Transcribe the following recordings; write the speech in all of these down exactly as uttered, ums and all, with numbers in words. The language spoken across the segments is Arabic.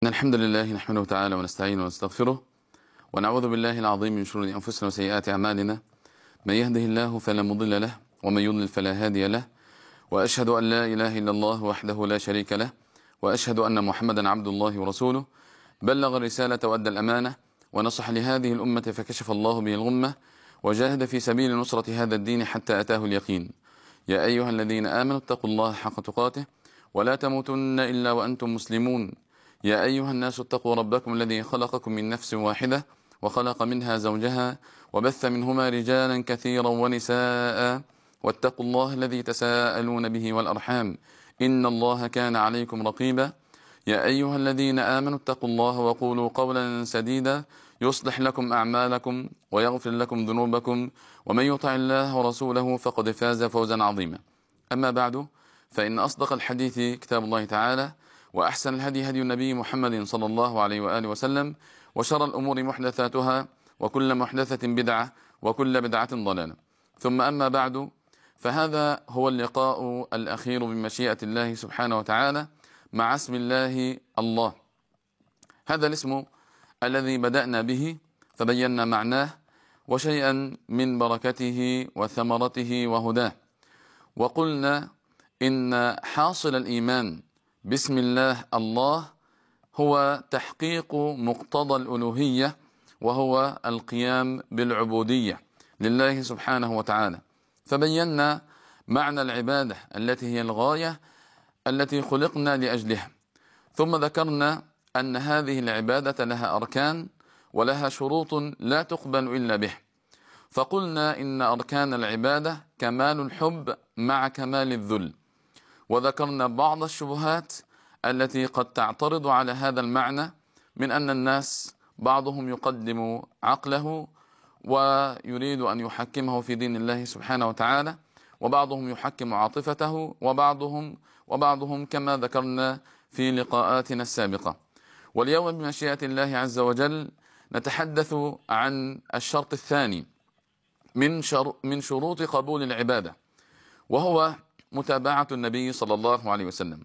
إن الحمد لله نحمده تعالى ونستعينه ونستغفره ونعوذ بالله العظيم من شرور أنفسنا وسيئات أعمالنا. من يهده الله فلا مضل له ومن يضلل فلا هادي له، وأشهد أن لا إله إلا الله وحده لا شريك له، وأشهد أن محمدا عبد الله ورسوله. بلغ الرسالة وأدى الأمانة ونصح لهذه الأمة فكشف الله به الغمة، وجاهد في سبيل نصرة هذا الدين حتى أتاه اليقين. يا أيها الذين آمنوا اتقوا الله حق تقاته ولا تموتن إلا وأنتم مسلمون. يا أيها الناس اتقوا ربكم الذي خلقكم من نفس واحدة وخلق منها زوجها وبث منهما رجالا كثيرا ونساء، واتقوا الله الذي تساءلون به والأرحام إن الله كان عليكم رقيبا. يا أيها الذين آمنوا اتقوا الله وقولوا قولا سديدا يصلح لكم أعمالكم ويغفر لكم ذنوبكم، ومن يطع الله ورسوله فقد فاز فوزا عظيما. أما بعد، فإن أصدق الحديث كتاب الله تعالى، وأحسن الهدي هدي النبي محمد صلى الله عليه وآله وسلم، وشر الأمور محدثاتها وكل محدثة بدعة وكل بدعة ضلالة. ثم أما بعد، فهذا هو اللقاء الأخير بمشيئة الله سبحانه وتعالى مع اسم الله الله. هذا الاسم الذي بدأنا به فبينا معناه وشيئا من بركته وثمرته وهداه، وقلنا إن حاصل الإيمان بسم الله الله هو تحقيق مقتضى الألوهية، وهو القيام بالعبودية لله سبحانه وتعالى. فبينا معنى العبادة التي هي الغاية التي خلقنا لأجلها، ثم ذكرنا أن هذه العبادة لها أركان ولها شروط لا تقبل إلا به. فقلنا إن أركان العبادة كمال الحب مع كمال الذل، وذكرنا بعض الشبهات التي قد تعترض على هذا المعنى، من أن الناس بعضهم يقدم عقله ويريد أن يحكمه في دين الله سبحانه وتعالى، وبعضهم يحكم عاطفته، وبعضهم وبعضهم كما ذكرنا في لقاءاتنا السابقة. واليوم بمشيئة الله عز وجل نتحدث عن الشرط الثاني من شر من شروط قبول العبادة، وهو متابعة النبي صلى الله عليه وسلم.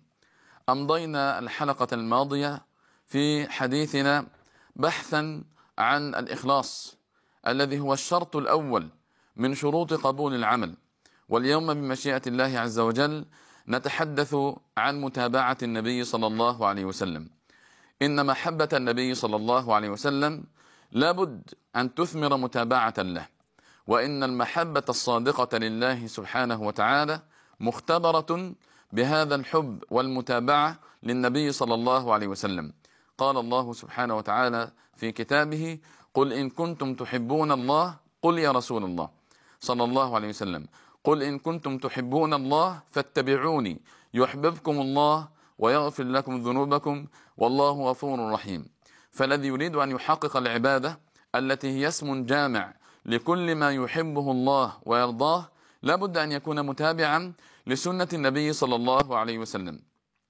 أمضينا الحلقة الماضية في حديثنا بحثا عن الإخلاص الذي هو الشرط الأول من شروط قبول العمل، واليوم بمشيئة الله عز وجل نتحدث عن متابعة النبي صلى الله عليه وسلم. إن محبة النبي صلى الله عليه وسلم لابد أن تثمر متابعة له، وإن المحبة الصادقة لله سبحانه وتعالى مختبرة بهذا الحب والمتابعة للنبي صلى الله عليه وسلم. قال الله سبحانه وتعالى في كتابه: قل إن كنتم تحبون الله، قل يا رسول الله صلى الله عليه وسلم، قل إن كنتم تحبون الله فاتبعوني يحببكم الله ويغفر لكم ذنوبكم والله غفور رحيم. فالذي يريد أن يحقق العبادة التي هي اسم جامع لكل ما يحبه الله ويرضاه لابد أن يكون متابعا لسنة النبي صلى الله عليه وسلم،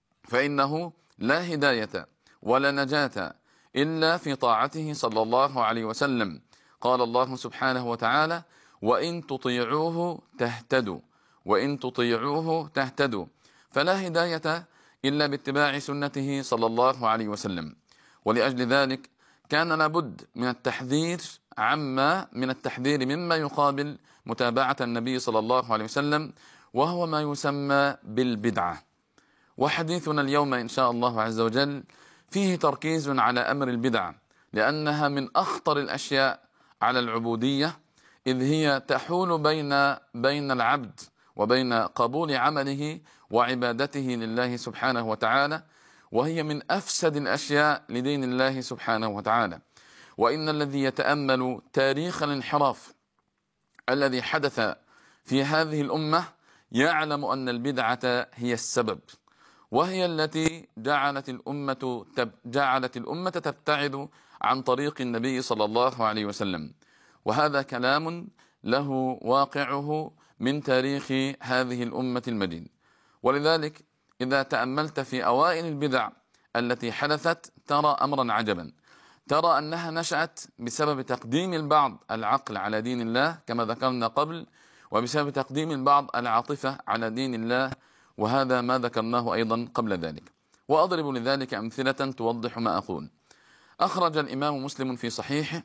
فإنه لا هداية ولا نجاة إلا في طاعته صلى الله عليه وسلم. قال الله سبحانه وتعالى: وإن تطيعوه تهتدوا، وإن تطيعوه تهتدوا. فلا هداية إلا باتباع سنته صلى الله عليه وسلم. ولأجل ذلك كان لابد من التحذير عما من التحذير مما يقابل متابعة النبي صلى الله عليه وسلم، وهو ما يسمى بالبدعة. وحديثنا اليوم إن شاء الله عز وجل فيه تركيز على أمر البدعة، لأنها من أخطر الأشياء على العبودية، إذ هي تحول بين بين العبد وبين قبول عمله وعبادته لله سبحانه وتعالى، وهي من أفسد الأشياء لدين الله سبحانه وتعالى. وإن الذي يتأمل تاريخ الانحراف الذي حدث في هذه الأمة يعلم أن البدعة هي السبب، وهي التي جعلت الأمة تب جعلت الأمة تبتعد عن طريق النبي صلى الله عليه وسلم. وهذا كلام له واقعه من تاريخ هذه الأمة المجيد. ولذلك إذا تأملت في أوائل البدع التي حدثت ترى أمرا عجبا، ترى أنها نشأت بسبب تقديم البعض العقل على دين الله كما ذكرنا قبل، وبسبب تقديم البعض العاطفة على دين الله، وهذا ما ذكرناه أيضا قبل ذلك. وأضرب لذلك أمثلة توضح ما أقول. أخرج الإمام مسلم في صحيحه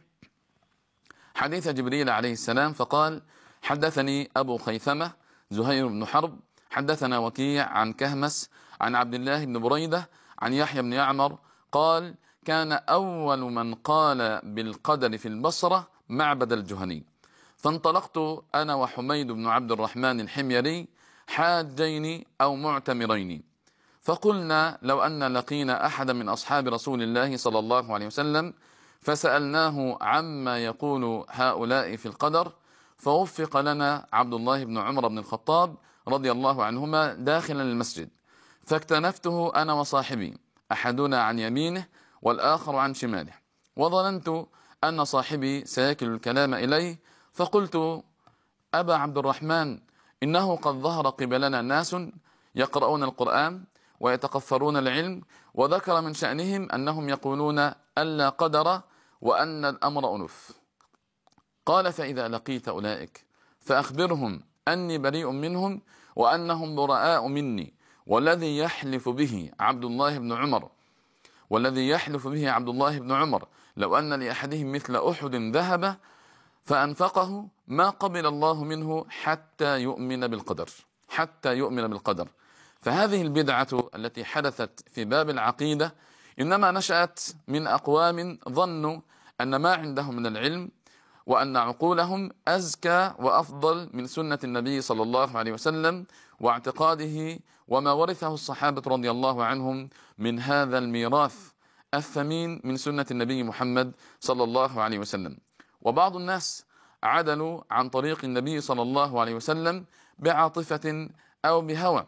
حديث جبريل عليه السلام فقال: حدثني أبو خيثمة زهير بن حرب حدثنا وكيع عن كهمس عن عبد الله بن بريدة عن يحيى بن يعمر قال: كان أول من قال بالقدر في البصرة معبد الجهني، فانطلقت أنا وحميد بن عبد الرحمن الحميري حاجين أو معتمرين، فقلنا لو أن لقينا أحد من أصحاب رسول الله صلى الله عليه وسلم فسألناه عما يقول هؤلاء في القدر، فوفق لنا عبد الله بن عمر بن الخطاب رضي الله عنهما داخلا المسجد، فاكتنفته أنا وصاحبي، أحدنا عن يمينه والآخر عن شماله، وظننت أن صاحبي سيكل الكلام إليه، فقلت: أبا عبد الرحمن، إنه قد ظهر قبلنا ناس يقرؤون القرآن ويتقفرون العلم، وذكر من شأنهم أنهم يقولون ألا قدر وأن الأمر أنف. قال: فإذا لقيت أولئك فأخبرهم أني بريء منهم وأنهم براء مني، والذي يحلف به عبد الله بن عمر والذي يحلف به عبد الله بن عمر لو أن لأحدهم مثل أحد ذهب فأنفقه ما قبل الله منه حتى يؤمن بالقدر حتى يؤمن بالقدر. فهذه البدعة التي حدثت في باب العقيدة إنما نشأت من أقوام ظنوا أن ما عندهم من العلم وأن عقولهم أزكى وأفضل من سنة النبي صلى الله عليه وسلم واعتقاده وما ورثه الصحابة رضي الله عنهم من هذا الميراث الثمين من سنة النبي محمد صلى الله عليه وسلم. وبعض الناس عدلوا عن طريق النبي صلى الله عليه وسلم بعاطفة أو بهوى،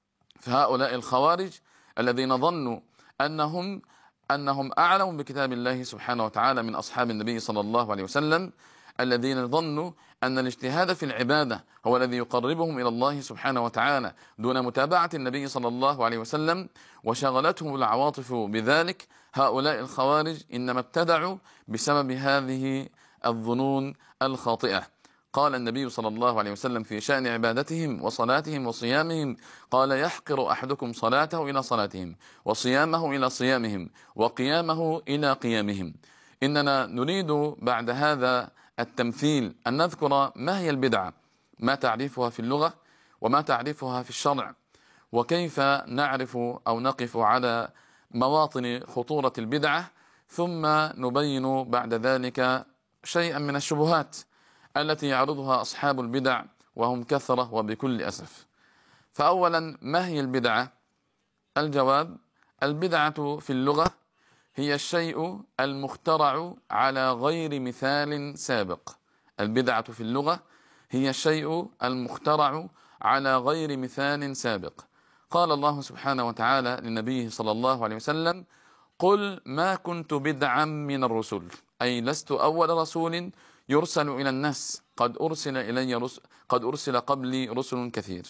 فهؤلاء الخوارج الذين ظنوا أنهم أنهم أعلم بكتاب الله سبحانه وتعالى من أصحاب النبي صلى الله عليه وسلم، الذين ظنوا أن الاجتهاد في العبادة هو الذي يقربهم إلى الله سبحانه وتعالى دون متابعة النبي صلى الله عليه وسلم، وشغلتهم العواطف بذلك. هؤلاء الخوارج إنما ابتدعوا بسبب هذه الظنون الخاطئة. قال النبي صلى الله عليه وسلم في شأن عبادتهم وصلاتهم وصيامهم: قال: يحقر أحدكم صلاته إلى صلاتهم وصيامه إلى صيامهم وقيامه إلى قيامهم. إننا نريد بعد هذا التمثيل أن نذكر ما هي البدعة، ما تعريفها في اللغة وما تعريفها في الشرع، وكيف نعرف أو نقف على مواطن خطورة البدعة، ثم نبين بعد ذلك شيئا من الشبهات التي يعرضها أصحاب البدع وهم كثرة وبكل أسف. فأولا، ما هي البدعة؟ الجواب: البدعة في اللغة هي الشيء المخترع على غير مثال سابق. البدعة في اللغة هي الشيء المخترع على غير مثال سابق. قال الله سبحانه وتعالى لنبيه صلى الله عليه وسلم: قل ما كنت بدعا من الرسل، أي لست أول رسول يرسل إلى الناس، قد أرسل إلي رسل قد أرسل قبلي رسل كثير.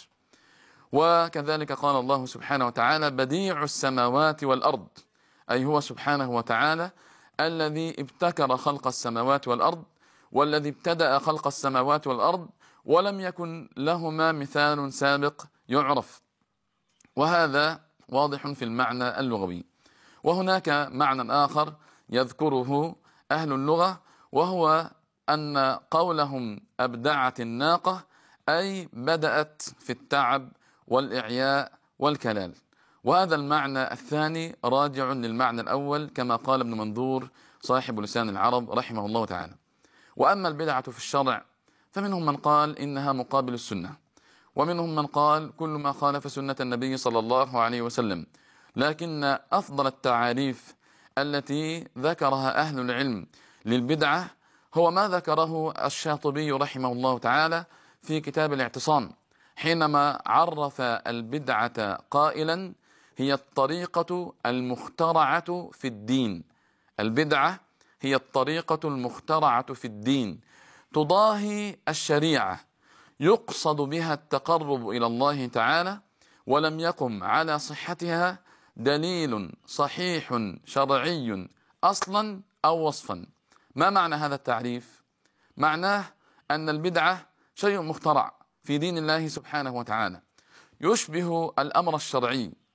وكذلك قال الله سبحانه وتعالى: بديع السماوات والأرض، أي هو سبحانه وتعالى الذي ابتكر خلق السماوات والأرض، والذي ابتدأ خلق السماوات والأرض ولم يكن لهما مثال سابق يعرف. وهذا واضح في المعنى اللغوي. وهناك معنى آخر يذكره أهل اللغة، وهو أن قولهم أبدعت الناقة أي بدأت في التعب والإعياء والكلال. وهذا المعنى الثاني راجع للمعنى الأول كما قال ابن منظور صاحب لسان العرب رحمه الله تعالى. وأما البدعة في الشرع فمنهم من قال إنها مقابل السنة، ومنهم من قال كل ما خالف سنة النبي صلى الله عليه وسلم. لكن أفضل التعاريف التي ذكرها أهل العلم للبدعة هو ما ذكره الشاطبي رحمه الله تعالى في كتاب الاعتصام، حينما عرف البدعة قائلا: هي الطريقة المخترعة في الدين. البدعة هي الطريقة المخترعة في الدين تضاهي الشريعة، يقصد بها التقرب إلى الله تعالى، ولم يقم على صحتها دليل صحيح شرعي أصلا أو وصفا. ما معنى هذا التعريف؟ معناه أن البدعة شيء مخترع في دين الله سبحانه وتعالى، يشبه الأمر الشرعي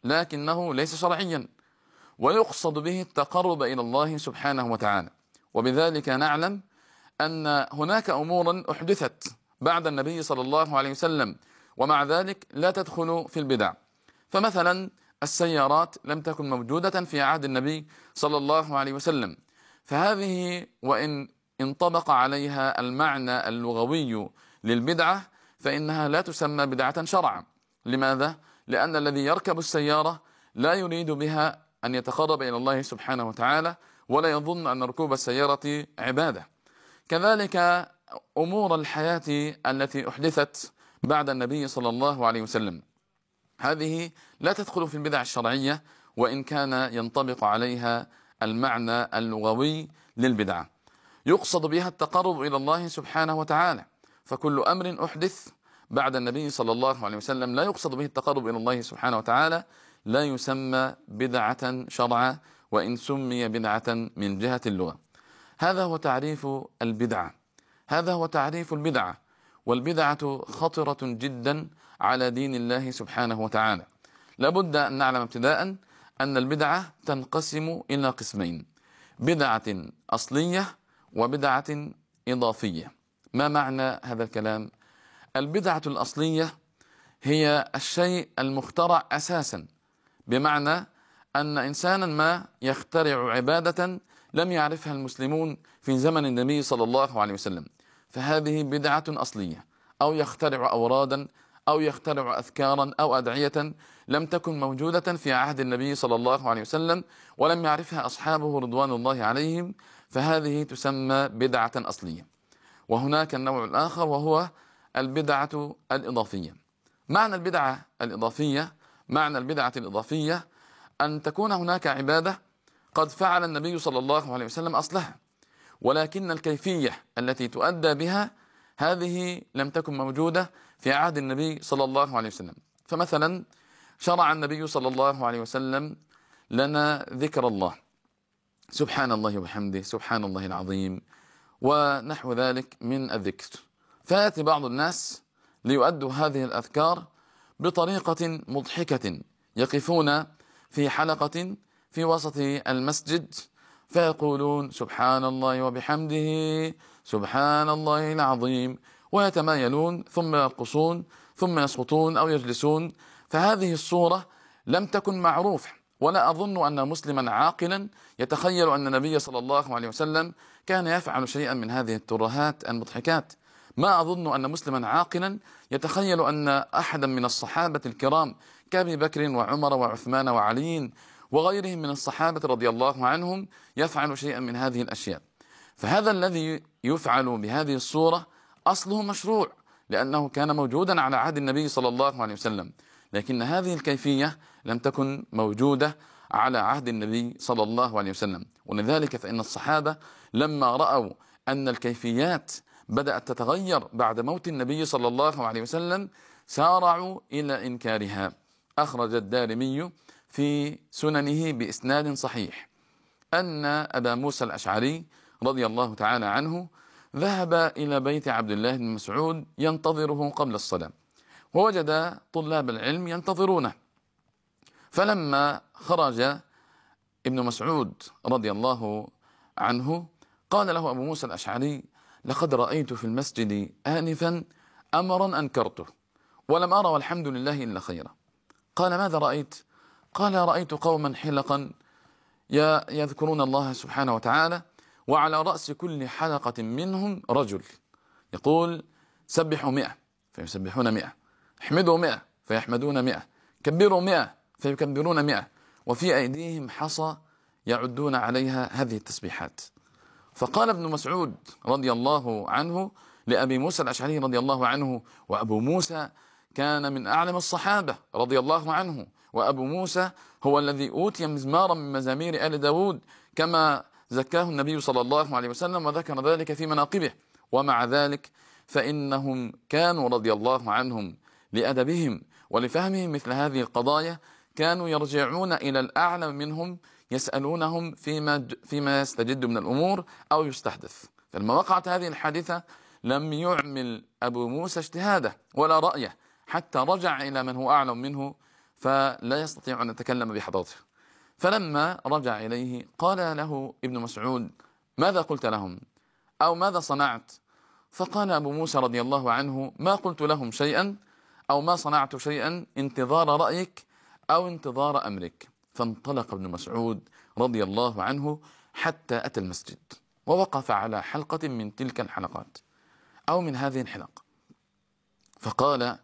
لكنه ليس شرعيا، ويقصد به التقرب إلى الله سبحانه وتعالى. وبذلك نعلم أن هناك أمورا أحدثت بعد النبي صلى الله عليه وسلم ومع ذلك لا تدخل في البدع. فمثلا السيارات لم تكن موجودة في عهد النبي صلى الله عليه وسلم، فهذه وإن انطبق عليها المعنى اللغوي للبدعة فإنها لا تسمى بدعة شرعا. لماذا؟ لأن الذي يركب السيارة لا يريد بها أن يتقرب إلى الله سبحانه وتعالى، ولا يظن أن ركوب السيارة عبادة. كذلك أمور الحياة التي أحدثت بعد النبي صلى الله عليه وسلم، هذه لا تدخل في البدع الشرعية وإن كان ينطبق عليها المعنى اللغوي للبدعة. يقصد بها التقرب إلى الله سبحانه وتعالى، فكل أمر أحدث بعد النبي صلى الله عليه وسلم لا يقصد به التقرب إلى الله سبحانه وتعالى لا يسمى بدعة شرعا وإن سمي بدعة من جهة اللغة. هذا هو تعريف البدعة، هذا هو تعريف البدعة. والبدعة خطرة جدا على دين الله سبحانه وتعالى. لابد أن نعلم ابتداء أن البدعة تنقسم إلى قسمين: بدعة أصلية وبدعة إضافية. ما معنى هذا الكلام؟ البدعة الأصلية هي الشيء المخترع أساسا، بمعنى أن إنسانا ما يخترع عبادة لم يعرفها المسلمون في زمن النبي صلى الله عليه وسلم، فهذه بدعة أصلية. أو يخترع أورادا أو يخترع أذكارا أو أدعية لم تكن موجودة في عهد النبي صلى الله عليه وسلم ولم يعرفها أصحابه رضوان الله عليهم، فهذه تسمى بدعة أصلية. وهناك النوع الآخر وهو البدعة الإضافية. معنى البدعة الإضافية معنى البدعة الإضافية أن تكون هناك عبادة قد فعل النبي صلى الله عليه وسلم أصلها، ولكن الكيفية التي تؤدى بها هذه لم تكن موجودة في عهد النبي صلى الله عليه وسلم. فمثلا شرع النبي صلى الله عليه وسلم لنا ذكر الله، سبحان الله وبحمده، سبحان الله العظيم، ونحو ذلك من الذكر. فيأتي بعض الناس ليؤدوا هذه الأذكار بطريقة مضحكة، يقفون في حلقة في وسط المسجد فيقولون سبحان الله وبحمده، سبحان الله العظيم، ويتمايلون ثم يرقصون ثم يسقطون أو يجلسون. فهذه الصورة لم تكن معروفة، ولا أظن أن مسلما عاقلا يتخيل أن النبي صلى الله عليه وسلم كان يفعل شيئا من هذه الترهات المضحكات. ما أظن أن مسلما عاقلا يتخيل أن أحدا من الصحابة الكرام كأبي بكر وعمر وعثمان وعلي وغيرهم من الصحابة رضي الله عنهم يفعل شيئا من هذه الأشياء. فهذا الذي يفعل بهذه الصورة أصله مشروع، لأنه كان موجودا على عهد النبي صلى الله عليه وسلم، لكن هذه الكيفية لم تكن موجودة على عهد النبي صلى الله عليه وسلم. ولذلك فإن الصحابة لما رأوا أن الكيفيات بدأت تتغير بعد موت النبي صلى الله عليه وسلم سارعوا إلى إنكارها. أخرج الدارمي في سننه بإسناد صحيح أن أبا موسى الأشعري رضي الله تعالى عنه ذهب إلى بيت عبد الله بن مسعود ينتظره قبل الصلاة، ووجد طلاب العلم ينتظرونه. فلما خرج ابن مسعود رضي الله عنه قال له أبو موسى الأشعري: لقد رأيت في المسجد آنفا أمرا أنكرته ولم أرى والحمد لله إلا خيرا. قال: ماذا رأيت؟ قال: رأيت قوما حلقا يذكرون الله سبحانه وتعالى، وعلى رأس كل حلقة منهم رجل يقول: سبحوا مئة فيسبحون مئة، احمدوا مئة فيحمدون مئة، كبروا مئة فيكبرون مئة، وفي أيديهم حصى يعدون عليها هذه التسبيحات. فقال ابن مسعود رضي الله عنه لأبي موسى الأشعري رضي الله عنه، وأبو موسى كان من أعلم الصحابة رضي الله عنه، وأبو موسى هو الذي أوتي مزمارا من مزامير آل داود كما زكاه النبي صلى الله عليه وسلم وذكر ذلك في مناقبه، ومع ذلك فإنهم كانوا رضي الله عنهم لأدبهم ولفهمهم مثل هذه القضايا كانوا يرجعون إلى الأعلم منهم يسألونهم فيما, فيما يستجد من الأمور أو يستحدث. فلما وقعت هذه الحادثة لم يعمل أبو موسى اجتهاده ولا رأيه، حتى رجع إلى من هو أعلم منه فلا يستطيع أن يتكلم بحضرته. فلما رجع إليه قال له ابن مسعود: ماذا قلت لهم أو ماذا صنعت؟ فقال أبو موسى رضي الله عنه: ما قلت لهم شيئا أو ما صنعت شيئا انتظار رأيك أو انتظار أمرك. فانطلق ابن مسعود رضي الله عنه حتى أتى المسجد، ووقف على حلقة من تلك الحلقات أو من هذه الحلق، فقال: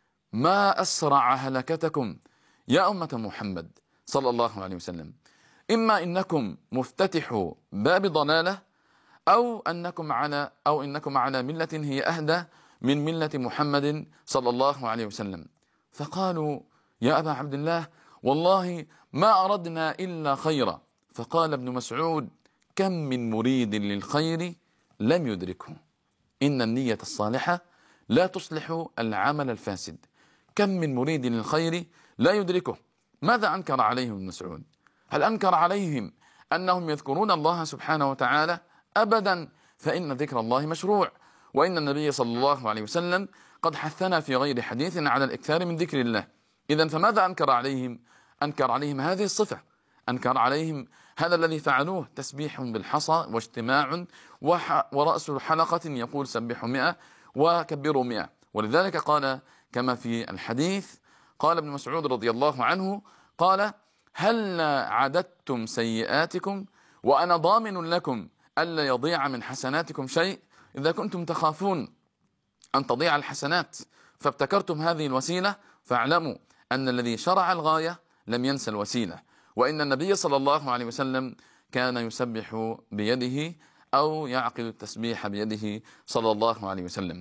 ما أسرع هلكتكم يا أمة محمد صلى الله عليه وسلم، إما إنكم مفتتحوا باب ضلالة أو أنكم على أو إنكم على ملة هي أهدى من ملة محمد صلى الله عليه وسلم. فقالوا: يا أبا عبد الله والله ما أردنا إلا خيرا. فقال ابن مسعود: كم من مريد للخير لم يدركه، إن النية الصالحة لا تصلح العمل الفاسد. كم من مريد للخير لا يدركه. ماذا أنكر عليهم ابن مسعود؟ هل أنكر عليهم أنهم يذكرون الله سبحانه وتعالى؟ أبدا، فإن ذكر الله مشروع، وإن النبي صلى الله عليه وسلم قد حثنا في غير حديث على الإكثار من ذكر الله. إذن فماذا أنكر عليهم؟ أنكر عليهم هذه الصفة، أنكر عليهم هذا الذي فعلوه، تسبيح بالحصى واجتماع ورأس حلقة يقول سبحوا مئة وكبروا مئة. ولذلك قال كما في الحديث، قال ابن مسعود رضي الله عنه قال: هل عددتم سيئاتكم وأنا ضامن لكم ألا يضيع من حسناتكم شيء؟ إذا كنتم تخافون أن تضيع الحسنات فابتكرتم هذه الوسيلة، فاعلموا أن الذي شرع الغاية لم ينسى الوسيلة، وإن النبي صلى الله عليه وسلم كان يسبح بيده أو يعقد التسبيح بيده صلى الله عليه وسلم.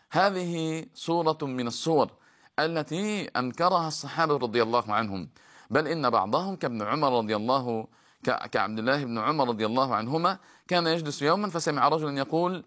هذه صورة من الصور التي أنكرها الصحابة رضي الله عنهم، بل إن بعضهم كابن عمر رضي الله كعبد الله بن عمر رضي الله عنهما كان يجلس يوما فسمع رجلا يقول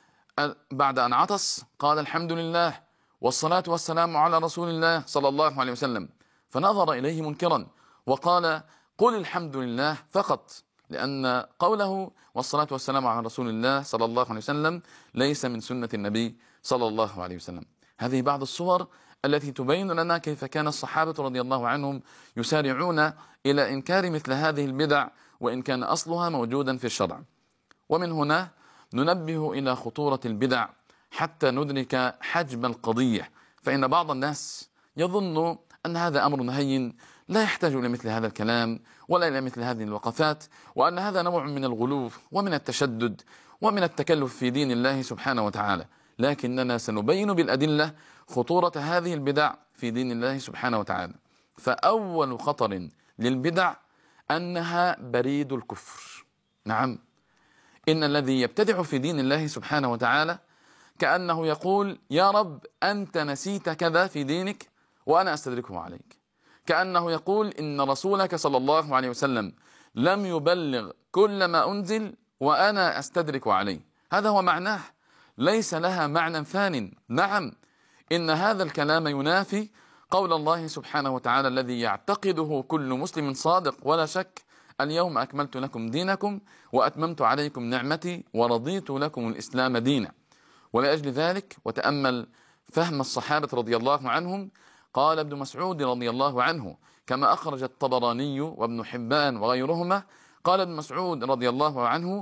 بعد أن عطس قال: الحمد لله والصلاة والسلام على رسول الله صلى الله عليه وسلم. فنظر إليه منكرا وقال: قل الحمد لله فقط، لأن قوله والصلاة والسلام على رسول الله صلى الله عليه وسلم ليس من سنة النبي صلى الله عليه وسلم. هذه بعض الصور التي تبين لنا كيف كان الصحابة رضي الله عنهم يسارعون إلى إنكار مثل هذه البدع، وإن كان أصلها موجودا في الشرع. ومن هنا ننبه إلى خطورة البدع حتى ندرك حجم القضية، فإن بعض الناس يظن أن هذا أمر هين لا يحتاج إلى مثل هذا الكلام ولا إلى مثل هذه الوقفات، وأن هذا نوع من الغلو ومن التشدد ومن التكلف في دين الله سبحانه وتعالى. لكننا سنبين بالأدلة خطورة هذه البدع في دين الله سبحانه وتعالى. فأول خطر للبدع أنها بريد الكفر. نعم، إن الذي يبتدع في دين الله سبحانه وتعالى كأنه يقول: يا رب أنت نسيت كذا في دينك وأنا أستدركه عليك. كأنه يقول إن رسولك صلى الله عليه وسلم لم يبلغ كل ما أنزل وأنا أستدرك عليه. هذا هو معناه، ليس لها معنى ثان. نعم، إن هذا الكلام ينافي قول الله سبحانه وتعالى الذي يعتقده كل مسلم صادق ولا شك: اليوم أكملت لكم دينكم وأتممت عليكم نعمتي ورضيت لكم الإسلام دينا. ولأجل ذلك وتأمل فهم الصحابة رضي الله عنهم، قال ابن مسعود رضي الله عنه كما أخرج الطبراني وابن حبان وغيرهما، قال ابن مسعود رضي الله عنه: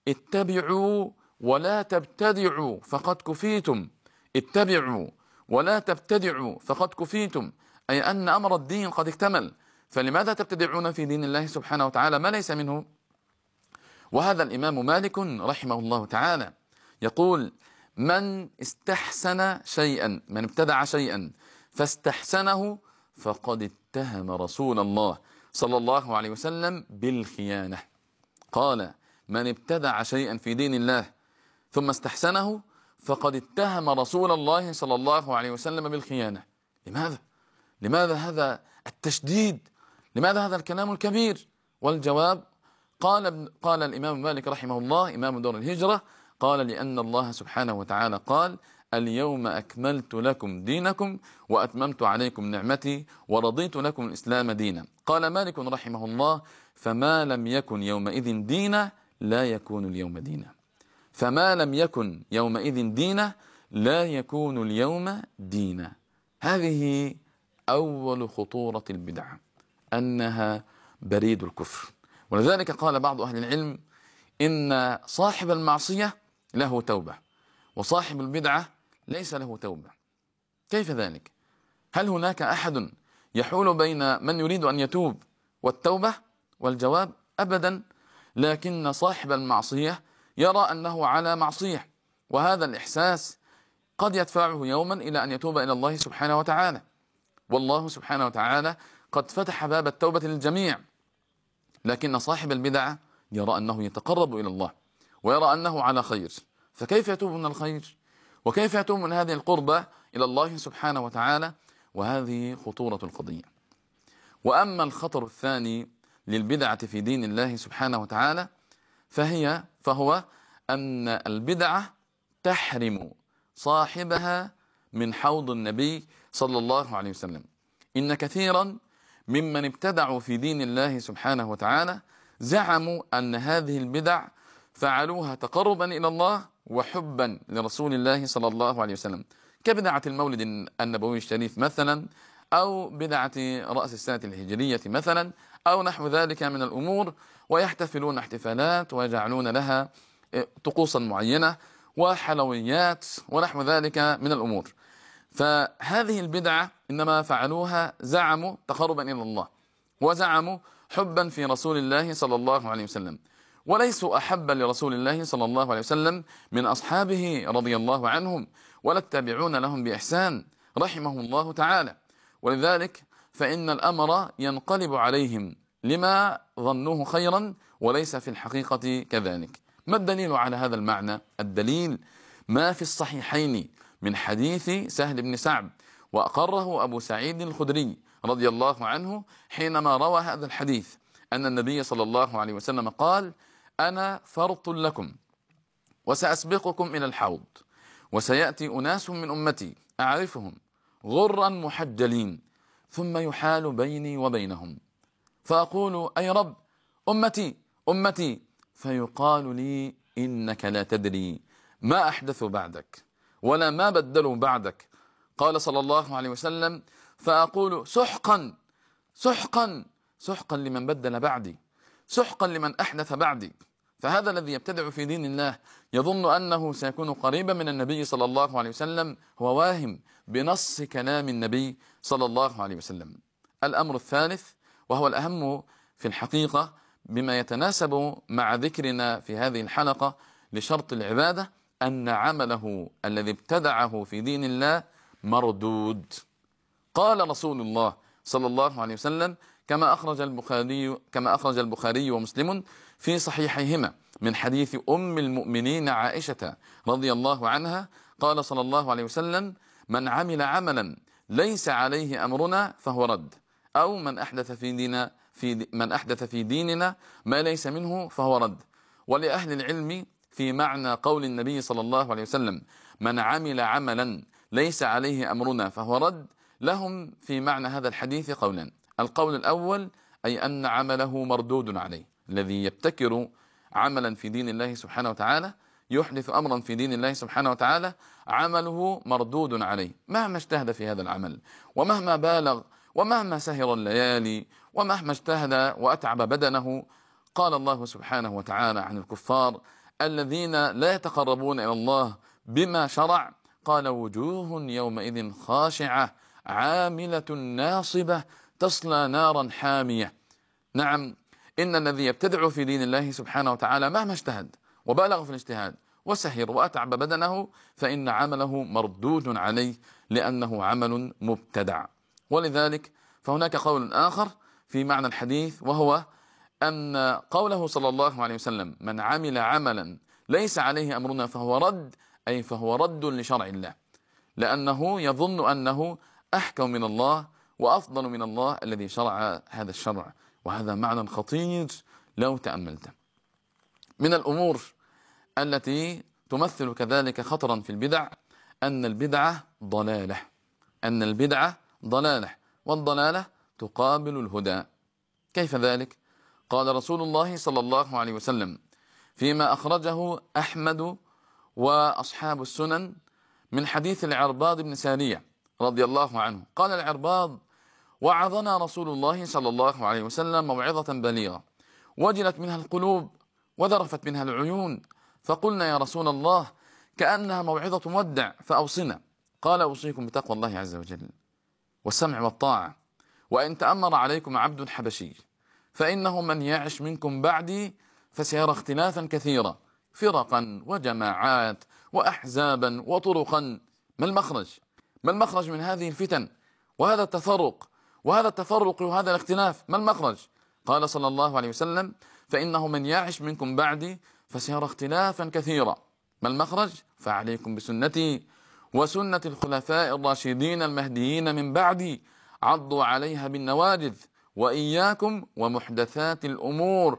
اتبعوا ولا تبتدعوا فقد كفيتم. اتبعوا ولا تبتدعوا فقد كفيتم، أي أن أمر الدين قد اكتمل، فلماذا تبتدعون في دين الله سبحانه وتعالى ما ليس منه؟ وهذا الإمام مالك رحمه الله تعالى يقول: من استحسن شيئا، من ابتدع شيئا فاستحسنه فقد اتهم رسول الله صلى الله عليه وسلم بالخيانة. قال: من ابتدع شيئا في دين الله ثم استحسنه فقد اتهم رسول الله صلى الله عليه وسلم بالخيانة. لماذا؟ لماذا هذا التشديد؟ لماذا هذا الكلام الكبير؟ والجواب قال قال الإمام مالك رحمه الله إمام دار الهجرة، قال: لأن الله سبحانه وتعالى قال: اليوم أكملت لكم دينكم وأتممت عليكم نعمتي ورضيت لكم الإسلام دينا. قال مالك رحمه الله: فما لم يكن يومئذ دينا لا يكون اليوم دينا. فما لم يكن يومئذ دينا لا يكون اليوم دينا. هذه أول خطورة البدع أنها بريد الكفر. ولذلك قال بعض أهل العلم إن صاحب المعصية له توبة وصاحب البدعة ليس له توبة. كيف ذلك؟ هل هناك أحد يحول بين من يريد أن يتوب والتوبة؟ والجواب أبدا. لكن صاحب المعصية يرى أنه على معصية، وهذا الإحساس قد يدفعه يوما إلى أن يتوب إلى الله سبحانه وتعالى، والله سبحانه وتعالى قد فتح باب التوبة للجميع. لكن صاحب البدعة يرى أنه يتقرب إلى الله ويرى أنه على خير، فكيف يتوب من الخير؟ وكيف يتوب من هذه القربة إلى الله سبحانه وتعالى؟ وهذه خطورة القضية. وأما الخطر الثاني للبدعة في دين الله سبحانه وتعالى فهي فهو أن البدعة تحرم صاحبها من حوض النبي صلى الله عليه وسلم. إن كثيرا ممن ابتدعوا في دين الله سبحانه وتعالى زعموا أن هذه البدع فعلوها تقربا إلى الله وحبا لرسول الله صلى الله عليه وسلم، كبدعة المولد النبوي الشريف مثلا، أو بدعة رأس السنة الهجرية مثلا، أو نحو ذلك من الأمور، ويحتفلون احتفالات ويجعلون لها طقوسا معينة وحلويات ونحو ذلك من الأمور. فهذه البدعة إنما فعلوها زعموا تقربا إلى الله وزعموا حبا في رسول الله صلى الله عليه وسلم، وليسوا أحب لرسول الله صلى الله عليه وسلم من أصحابه رضي الله عنهم ولا التابعون لهم بإحسان رحمهم الله تعالى. ولذلك فإن الأمر ينقلب عليهم لما ظنوه خيرا وليس في الحقيقة كذلك. ما الدليل على هذا المعنى؟ الدليل ما في الصحيحين من حديث سهل بن سعد، وأقره أبو سعيد الخدري رضي الله عنه حينما روى هذا الحديث أن النبي صلى الله عليه وسلم قال: أنا فرط لكم وسأسبقكم إلى الحوض، وسيأتي أناس من أمتي أعرفهم غرا محجلين، ثم يحال بيني وبينهم، فأقول: أي رب، أمتي أمتي، فيقال لي: إنك لا تدري ما أحدثوا بعدك ولا ما بدلوا بعدك. قال صلى الله عليه وسلم: فأقول: سحقا سحقا سحقا لمن بدل بعدي، سحقا لمن أحدث بعدي. فهذا الذي يبتدع في دين الله يظن أنه سيكون قريبا من النبي صلى الله عليه وسلم هو واهم بنص كلام النبي صلى الله عليه وسلم. الأمر الثالث وهو الأهم في الحقيقة بما يتناسب مع ذكرنا في هذه الحلقة لشرط العبادة، أن عمله الذي ابتدعه في دين الله مردود. قال رسول الله صلى الله عليه وسلم كما أخرج البخاري كما أخرج البخاري ومسلم في صحيحيهما من حديث أم المؤمنين عائشة رضي الله عنها، قال صلى الله عليه وسلم: من عمل عملا ليس عليه أمرنا فهو رد، أو من أحدث في ديننا في من أحدث في ديننا ما ليس منه فهو رد. ولأهل العلم في معنى قول النبي صلى الله عليه وسلم: من عمل عملا ليس عليه أمرنا فهو رد، لهم في معنى هذا الحديث قولان. القول الأول أي أن عمله مردود عليه، الذي يبتكر عملا في دين الله سبحانه وتعالى، يحدث أمرا في دين الله سبحانه وتعالى، عمله مردود عليه مهما اجتهد في هذا العمل، ومهما بالغ، ومهما سهر الليالي، ومهما اجتهد وأتعب بدنه. قال الله سبحانه وتعالى عن الكفار الذين لا يتقربون إلى الله بما شرع، قال: وجوه يومئذ خاشعة عاملة ناصبة تصلى نارا حامية. نعم، إن الذي يبتدع في دين الله سبحانه وتعالى مهما اجتهد وبالغ في الاجتهاد وسهر وأتعب بدنه فإن عمله مردود عليه لأنه عمل مبتدع. ولذلك فهناك قول آخر في معنى الحديث، وهو أن قوله صلى الله عليه وسلم: من عمل عملا ليس عليه أمرنا فهو رد، أي فهو رد لشرع الله، لأنه يظن أنه أحكم من الله وأفضل من الله الذي شرع هذا الشرع. وهذا معنى خطير لو تأملته. من الأمور التي تمثل كذلك خطرا في البدع أن البدعة ضلالة أن البدعة ضلالة والضلالة تقابل الهدى. كيف ذلك؟ قال رسول الله صلى الله عليه وسلم فيما أخرجه أحمد وأصحاب السنن من حديث العرباض بن سارية رضي الله عنه، قال العرباض: وعظنا رسول الله صلى الله عليه وسلم موعظة بليغة وجلت منها القلوب وذرفت منها العيون، فقلنا يا رسول الله كأنها موعظة مودع فأوصنا. قال أوصيكم بتقوى الله عز وجل والسمع والطاعة، وإن تأمر عليكم عبد حبشي فإنه من يعش منكم بعدي فسيرى اختلافا كثيرا، فرقا وجماعات وأحزابا وطرقا. ما المخرج؟ ما المخرج من هذه الفتن وهذا التفرق وهذا التفرق وهذا الاختلاف؟ ما المخرج؟ قال صلى الله عليه وسلم فإنه من يعش منكم بعدي فسيرى اختلافا كثيرا. ما المخرج؟ فعليكم بسنتي وسنة الخلفاء الراشدين المهديين من بعدي، عضوا عليها بالنواجذ، وإياكم ومحدثات الأمور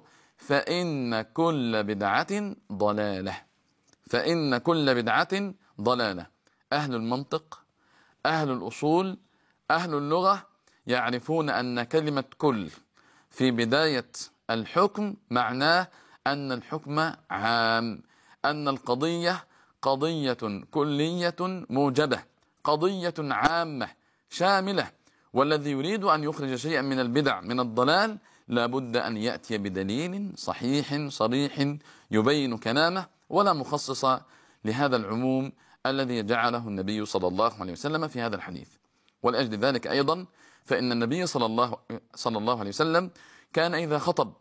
فإن كل بدعة ضلالة. فإن كل بدعة ضلالة. أهل المنطق، أهل الأصول، أهل اللغة يعرفون أن كلمة كل في بداية الحكم معناه أن الحكم عام، أن القضية قضية كلية موجبة، قضية عامة شاملة. والذي يريد أن يخرج شيئا من البدع من الضلال لابد أن يأتي بدليل صحيح صريح يبين كلامه، ولا مخصص لهذا العموم الذي جعله النبي صلى الله عليه وسلم في هذا الحديث. ولأجل ذلك أيضا فإن النبي صلى الله صلى الله عليه وسلم كان إذا خطب،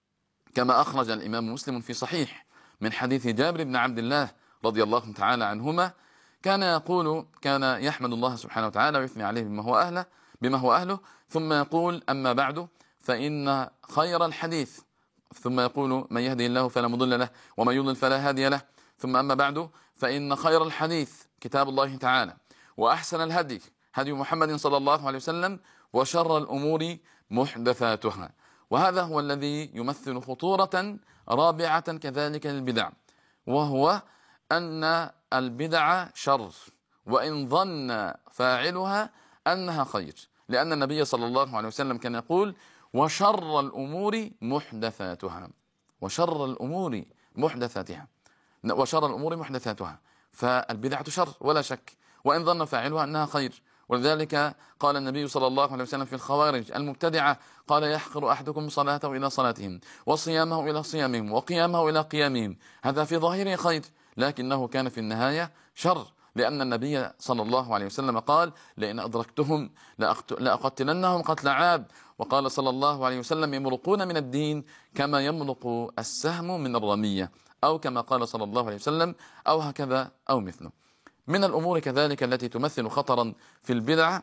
كما أخرج الإمام مسلم في صحيح من حديث جابر بن عبد الله رضي الله تعالى عنهما، كان يقول كان يحمد الله سبحانه وتعالى ويثني عليه بما هو أهله بما هو أهله ثم يقول أما بعد فإن خير الحديث، ثم يقول من يهدي الله فلا مضل له ومن يضلل فلا هادي له، ثم أما بعد فإن خير الحديث كتاب الله تعالى، وأحسن الهدي هدي محمد صلى الله عليه وسلم، وشر الأمور محدثاتها. وهذا هو الذي يمثل خطورة رابعة كذلك للبدع، وهو أن البدع شر وإن ظن فاعلها أنها خير، لأن النبي صلى الله عليه وسلم كان يقول وشر الأمور محدثاتها، وشر الأمور محدثاتها وشر الأمور محدثاتها فالبدعة شر ولا شك، وإن ظن فاعلها أنها خير. ولذلك قال النبي صلى الله عليه وسلم في الخوارج المبتدعة قال يحقر أحدكم صلاته إلى صلاتهم وصيامه إلى صيامهم وقيامه إلى قيامهم، هذا في ظاهره خير لكنه كان في النهاية شر، لأن النبي صلى الله عليه وسلم قال لئن أدركتهم لأقتلنهم قتل عاد. وقال صلى الله عليه وسلم يمرقون من الدين كما يمرق السهم من الرمية، أو كما قال صلى الله عليه وسلم أو هكذا أو مثله. من الأمور كذلك التي تمثل خطرا في البدعة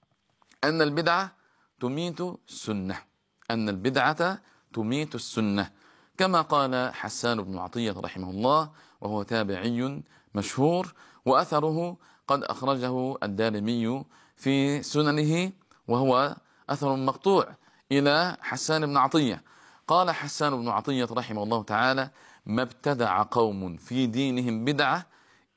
أن البدعة تميت السنة، أن البدعة تميت السنة، كما قال حسان بن عطية رحمه الله وهو تابعي مشهور، وأثره قد أخرجه الدارمي في سننه، وهو أثر مقطوع إلى حسان بن عطية. قال حسان بن عطية رحمه الله تعالى ما ابتدع قوم في دينهم بدعة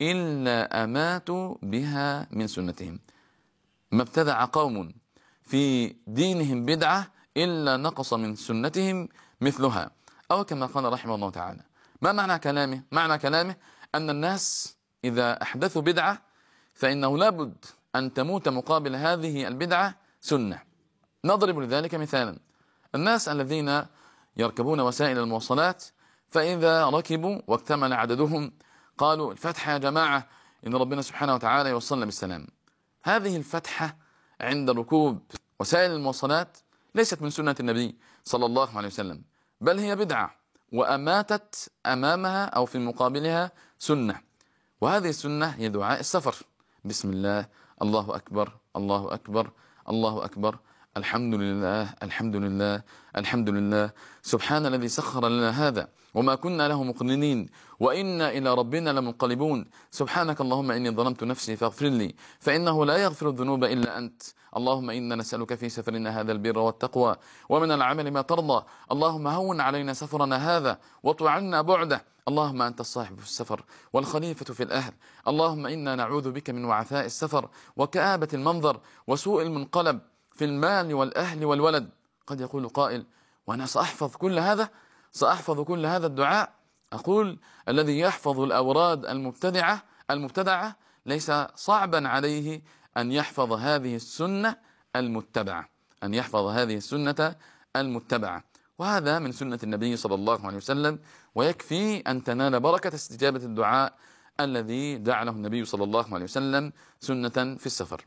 إلا أماتوا بها من سنتهم. ما ابتدع قوم في دينهم بدعة إلا نقص من سنتهم مثلها، أو كما قال رحمه الله تعالى. ما معنى كلامه؟ معنى كلامه أن الناس إذا أحدثوا بدعة فإنه لابد أن تموت مقابل هذه البدعة سنة. نضرب لذلك مثالا: الناس الذين يركبون وسائل المواصلات فإذا ركبوا واكتمل عددهم قالوا الفتحة يا جماعة إن ربنا سبحانه وتعالى يوصلنا بالسلام. هذه الفتحة عند ركوب وسائل المواصلات ليست من سنة النبي صلى الله عليه وسلم، بل هي بدعة وأماتت أمامها أو في مقابلها سنة. وهذه السنة هي دعاء السفر: بسم الله، الله أكبر، الله أكبر، الله أكبر، الحمد لله، الحمد لله، الحمد لله، سبحان الذي سخر لنا هذا وما كنا له مقرنين وإنا إلى ربنا لمنقلبون، سبحانك اللهم إني ظلمت نفسي فاغفر لي فإنه لا يغفر الذنوب إلا أنت، اللهم إنا نسألك في سفرنا هذا البر والتقوى ومن العمل ما ترضى، اللهم هون علينا سفرنا هذا واطو عنا بعده، اللهم أنت الصاحب في السفر والخليفة في الأهل، اللهم إنا نعوذ بك من وعثاء السفر وكآبة المنظر وسوء المنقلب في المال والأهل والولد. قد يقول قائل: وأنا سأحفظ كل هذا؟ سأحفظ كل هذا الدعاء؟ أقول: الذي يحفظ الأوراد المبتدعة المبتدعة ليس صعبا عليه أن يحفظ هذه السنة المتبعة، أن يحفظ هذه السنة المتبعة، وهذا من سنة النبي صلى الله عليه وسلم، ويكفي أن تنال بركة استجابة الدعاء الذي جعله النبي صلى الله عليه وسلم سنة في السفر.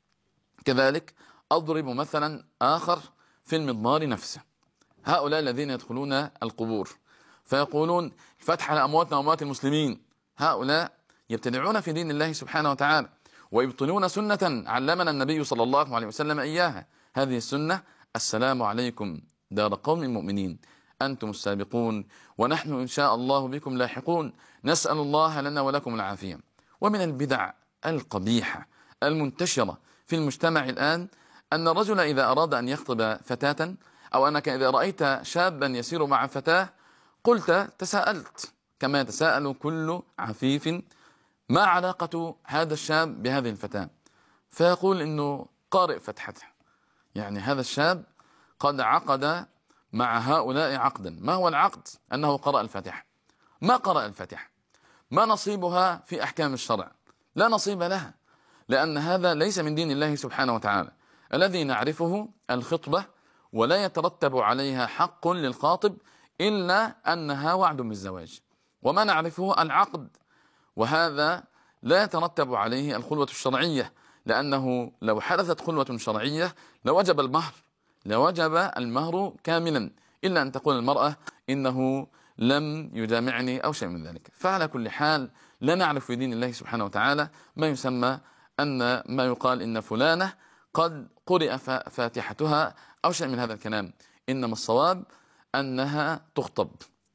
كذلك أضرب مثلا آخر في المضمار نفسه. هؤلاء الذين يدخلون القبور فيقولون الفتح على أمواتنا وأموات المسلمين، هؤلاء يبتدعون في دين الله سبحانه وتعالى ويبطلون سنة علمنا النبي صلى الله عليه وسلم إياها. هذه السنة: السلام عليكم دار قوم مؤمنين، أنتم السابقون ونحن إن شاء الله بكم لاحقون، نسأل الله لنا ولكم العافية. ومن البدع القبيحة المنتشرة في المجتمع الآن أن الرجل إذا أراد أن يخطب فتاة، أو أنك إذا رأيت شابا يسير مع فتاة قلت تساءلت كما يتساءل كل عفيف: ما علاقة هذا الشاب بهذه الفتاة؟ فيقول إنه قارئ فتحته، يعني هذا الشاب قد عقد مع هؤلاء عقدا. ما هو العقد؟ أنه قرأ الفاتحة. ما قرأ الفاتحة، ما نصيبها في أحكام الشرع؟ لا نصيب لها، لأن هذا ليس من دين الله سبحانه وتعالى. الذي نعرفه الخطبة، ولا يترتب عليها حق للخاطب إلا أنها وعد بالزواج، وما نعرفه العقد، وهذا لا يترتب عليه الخلوة الشرعية، لأنه لو حدثت خلوة شرعية لوجب المهر، لوجب المهر كاملا، إلا أن تقول المرأة إنه لم يجامعني أو شيء من ذلك. فعلى كل حال لا نعرف في دين الله سبحانه وتعالى ما يسمى أن ما يقال إن فلانة قد قرئ فاتحتها أو شيء من هذا الكلام، إنما الصواب أنها تخطب.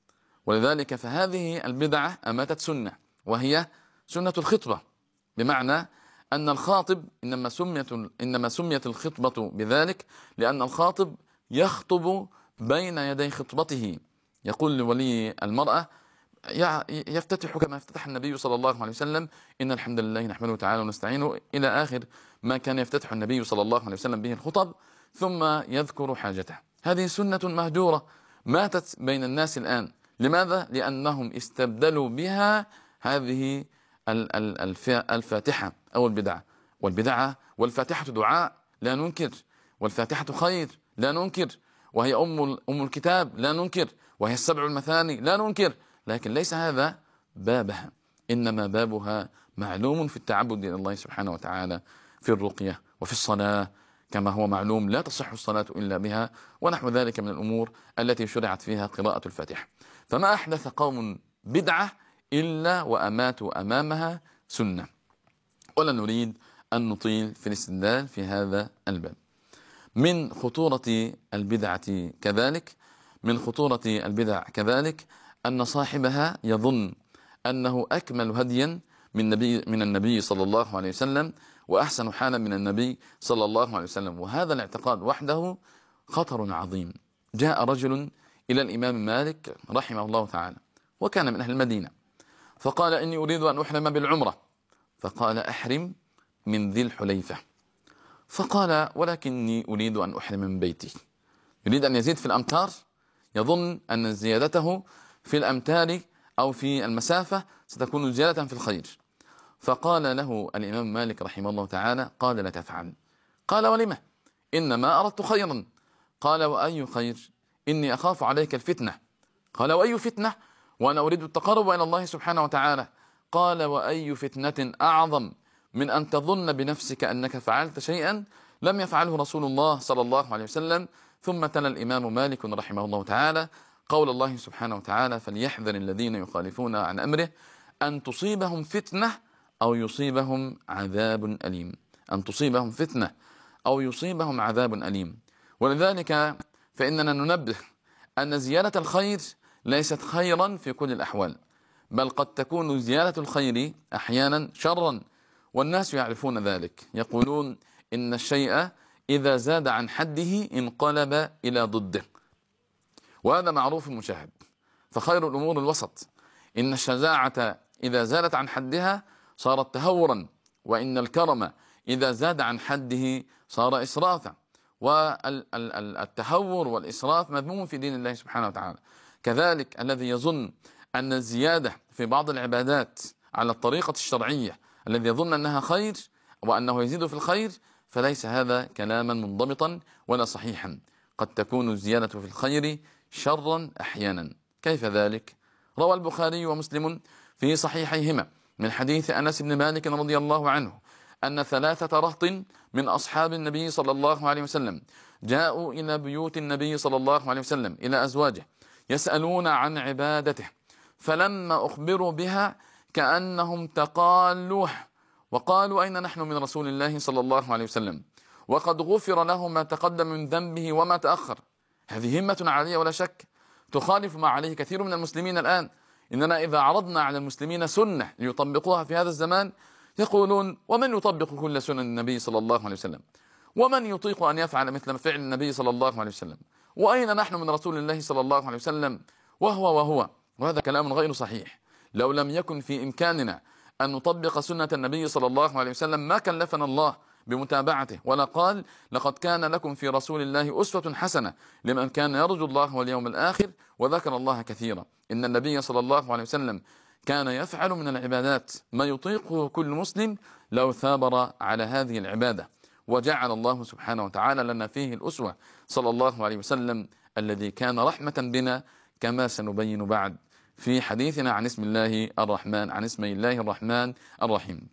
ولذلك فهذه البدعة أماتت سنة، وهي سنة الخطبة، بمعنى أن الخاطب إنما سميت إنما سميت الخطبة بذلك لأن الخاطب يخطب بين يدي خطبته، يقول لولي المرأة، يفتتح كما افتتح النبي صلى الله عليه وسلم: إن الحمد لله نحمده تعالى ونستعينه، إلى آخر ما كان يفتتح النبي صلى الله عليه وسلم به الخطب، ثم يذكر حاجته. هذه سنة مهجورة ماتت بين الناس الآن. لماذا؟ لأنهم استبدلوا بها هذه الفاتحة أو البدعة. والبدعة والفاتحة دعاء لا ننكر، والفاتحة خير لا ننكر، وهي أم أم الكتاب لا ننكر، وهي السبع المثاني لا ننكر، لكن ليس هذا بابها، إنما بابها معلوم في التعبد إلى الله سبحانه وتعالى، في الرقية وفي الصلاة، كما هو معلوم لا تصح الصلاة إلا بها، ونحو ذلك من الأمور التي شرعت فيها قراءة الفاتحة. فما أحدث قوم بدعة إلا وأماتوا أمامها سنة. ولا نريد أن نطيل في الاستدلال في هذا الباب. من خطورة البدعة كذلك من خطورة البدع كذلك أن صاحبها يظن أنه أكمل هديا من النبي من النبي صلى الله عليه وسلم، وأحسن حالا من النبي صلى الله عليه وسلم. وهذا الاعتقاد وحده خطر عظيم. جاء رجل إلى الإمام مالك رحمه الله تعالى، وكان من أهل المدينة، فقال: إني أريد أن أحرم بالعمرة. فقال: أحرم من ذي الحليفة. فقال: ولكني أريد أن أحرم من بيتي. يريد أن يزيد في الأمتار، يظن أن زيادته في الأمتار أو في المسافة ستكون زيادة في الخير. فقال له الإمام مالك رحمه الله تعالى: قال: لا تفعل. قال: ولما؟ إنما أردت خيرا. قال: وأي خير؟ إني أخاف عليك الفتنة. قال: وأي فتنة وأنا أريد التقرب إلى الله سبحانه وتعالى؟ قال: وأي فتنة أعظم من أن تظن بنفسك أنك فعلت شيئا لم يفعله رسول الله صلى الله عليه وسلم. ثم تلا الإمام مالك رحمه الله تعالى قول الله سبحانه وتعالى: فليحذر الذين يخالفون عن أمره أن تصيبهم فتنة أو يصيبهم عذاب أليم. أن تصيبهم فتنة أو يصيبهم عذاب أليم. ولذلك فإننا ننبه أن زيادة الخير ليست خيرا في كل الأحوال، بل قد تكون زيادة الخير أحيانا شرا، والناس يعرفون ذلك. يقولون إن الشيء إذا زاد عن حده انقلب إلى ضده، وهذا معروف مشاهد. فخير الأمور الوسط. إن الشجاعة إذا زادت عن حدها صارت تهورا، وإن الكرم إذا زاد عن حده صار إسرافا. والتهور والإسراف مذموم في دين الله سبحانه وتعالى. كذلك الذي يظن أن الزيادة في بعض العبادات على الطريقة الشرعية، الذي يظن أنها خير وأنه يزيد في الخير، فليس هذا كلاما منضبطا ولا صحيحا. قد تكون الزيادة في الخير شرا أحيانا. كيف ذلك؟ روى البخاري ومسلم في صحيحيهما من حديث أنس بن مالك رضي الله عنه أن ثلاثة رهط من أصحاب النبي صلى الله عليه وسلم جاءوا إلى بيوت النبي صلى الله عليه وسلم إلى أزواجه يسألون عن عبادته، فلما أخبروا بها كأنهم تقالوه وقالوا أين نحن من رسول الله صلى الله عليه وسلم وقد غفر له ما تقدم من ذنبه وما تأخر. هذه همة عالية ولا شك، تخالف ما عليه كثير من المسلمين الآن. إننا إذا عرضنا على المسلمين سنة ليطبقوها في هذا الزمان يقولون: ومن يطبق كل سنن النبي صلى الله عليه وسلم؟ ومن يطيق أن يفعل مثل فعل النبي صلى الله عليه وسلم؟ وأين نحن من رسول الله صلى الله عليه وسلم؟ وهو وهو وهذا كلام غير صحيح. لو لم يكن في إمكاننا أن نطبق سنة النبي صلى الله عليه وسلم ما كلفنا الله بمتابعته، ولا قال: لقد كان لكم في رسول الله أسوة حسنة لمن كان يرجو الله واليوم الآخر وذكر الله كثيرا. إن النبي صلى الله عليه وسلم كان يفعل من العبادات ما يطيقه كل مسلم لو ثابر على هذه العبادة، وجعل الله سبحانه وتعالى لنا فيه الأسوة صلى الله عليه وسلم الذي كان رحمة بنا، كما سنبين بعد في حديثنا عن اسم الله الرحمن عن اسم الله الرحمن الرحيم.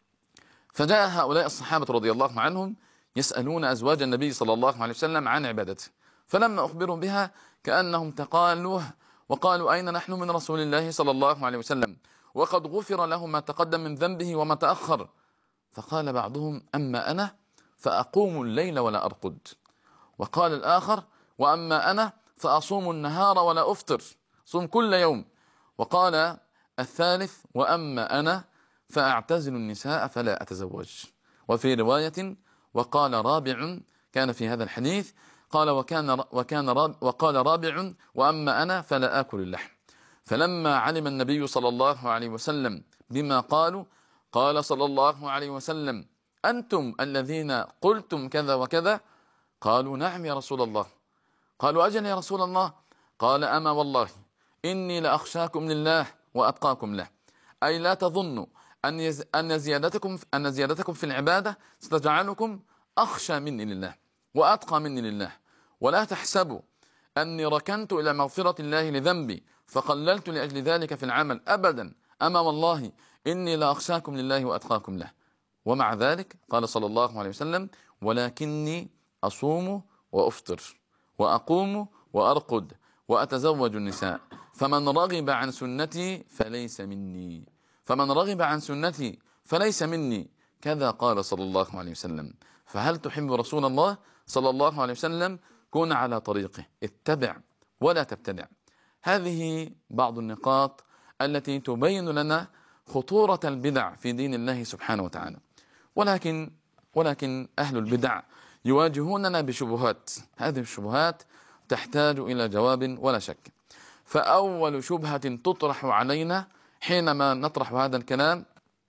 فجاء هؤلاء الصحابة رضي الله عنهم يسألون أزواج النبي صلى الله عليه وسلم عن عبادته، فلما أخبروا بها كأنهم تقالوه وقالوا: أين نحن من رسول الله صلى الله عليه وسلم وقد غفر له ما تقدم من ذنبه وما تأخر. فقال بعضهم: أما أنا فأقوم الليل ولا أرقد. وقال الآخر: وأما أنا فأصوم النهار ولا أفطر، صوم كل يوم. وقال الثالث: وأما أنا فأعتزل النساء فلا أتزوج. وفي رواية: وقال رابع، كان في هذا الحديث قال: وكان وكان راب وقال رابع: وأما أنا فلا آكل اللحم. فلما علم النبي صلى الله عليه وسلم بما قالوا قال صلى الله عليه وسلم: أنتم الذين قلتم كذا وكذا؟ قالوا: نعم يا رسول الله. قالوا: أجل يا رسول الله. قال: أما والله إني لأخشاكم لله وأتقاكم له، أي لا تظنوا أن يز... أن زيادتكم أن زيادتكم في العبادة ستجعلكم أخشى مني لله وأتقى مني لله، ولا تحسبوا أني ركنت إلى مغفرة الله لذنبي فقللت لأجل ذلك في العمل، أبدا، أما والله إني لأخشاكم لله وأتقاكم له. ومع ذلك قال صلى الله عليه وسلم: ولكني أصوم وأفطر وأقوم وأرقد وأتزوج النساء، فمن رغب عن سنتي فليس مني فمن رغب عن سنتي فليس مني كذا قال صلى الله عليه وسلم. فهل تحب رسول الله صلى الله عليه وسلم؟ كن على طريقه، اتبع ولا تبتدع. هذه بعض النقاط التي تبين لنا خطورة البدع في دين الله سبحانه وتعالى. ولكن ولكن أهل البدع يواجهوننا بشبهات، هذه الشبهات تحتاج إلى جواب ولا شك. فأول شبهة تطرح علينا حينما نطرح هذا الكلام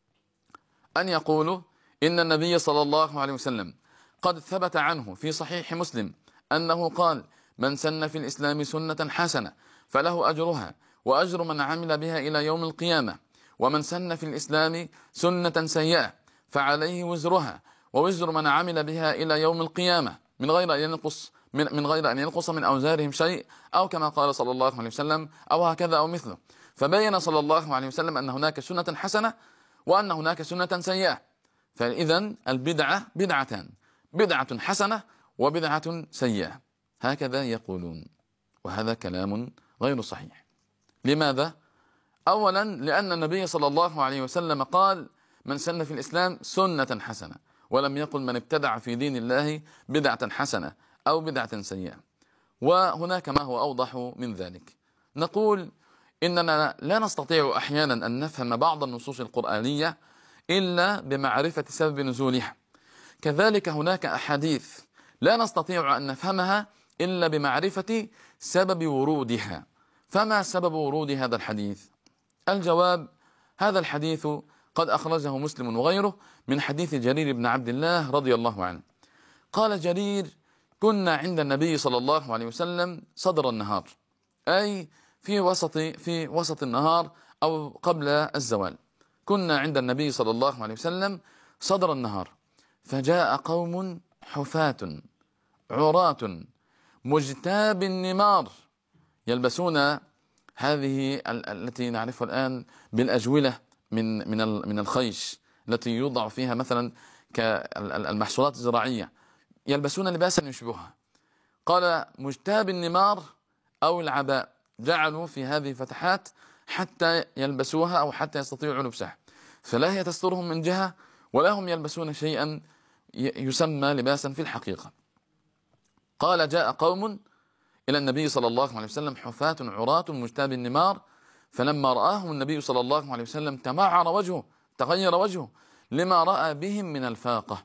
أن يقولوا إن النبي صلى الله عليه وسلم قد ثبت عنه في صحيح مسلم أنه قال: من سن في الإسلام سنة حسنة فله أجرها وأجر من عمل بها إلى يوم القيامة، ومن سن في الإسلام سنة سيئة فعليه وزرها ووزر من عمل بها إلى يوم القيامة من غير أن ينقص من, من غير أن ينقص من أوزارهم شيء، أو كما قال صلى الله عليه وسلم أو هكذا أو مثله. فبين صلى الله عليه وسلم أن هناك سنة حسنة وأن هناك سنة سيئة. فإذن البدعة بدعتان: بدعة حسنة وبدعة سيئة، هكذا يقولون، وهذا كلام غير صحيح. لماذا؟ أولا لأن النبي صلى الله عليه وسلم قال: من سن في الإسلام سنة حسنة، ولم يقل من ابتدع في دين الله بدعة حسنة أو بدعة سيئة. وهناك ما هو أوضح من ذلك، نقول إننا لا نستطيع أحيانا أن نفهم بعض النصوص القرآنية إلا بمعرفة سبب نزولها، كذلك هناك أحاديث لا نستطيع أن نفهمها إلا بمعرفة سبب ورودها. فما سبب ورود هذا الحديث؟ الجواب: هذا الحديث قد أخرجه مسلم وغيره من حديث جرير بن عبد الله رضي الله عنه. قال جرير: كنا عند النبي صلى الله عليه وسلم صدر النهار، أي في وسط في وسط النهار أو قبل الزوال. كنا عند النبي صلى الله عليه وسلم صدر النهار، فجاء قوم حفاة عراة مجتاب النمار، يلبسون هذه ال التي نعرفها الآن بالأجولة من من من الخيش التي يوضع فيها مثلا كالمحصولات الزراعية، يلبسون لباسا يشبهها. قال مجتاب النمار أو العباء، جعلوا في هذه فتحات حتى يلبسوها أو حتى يستطيعوا لبسها، فلا هي تسترهم من جهة ولا هم يلبسون شيئا يسمى لباسا في الحقيقة. قال جاء قوم إلى النبي صلى الله عليه وسلم حفاة عراة مجتاب النمار، فلما رآهم النبي صلى الله عليه وسلم تمعر وجهه، تغير وجهه لما رأى بهم من الفاقة.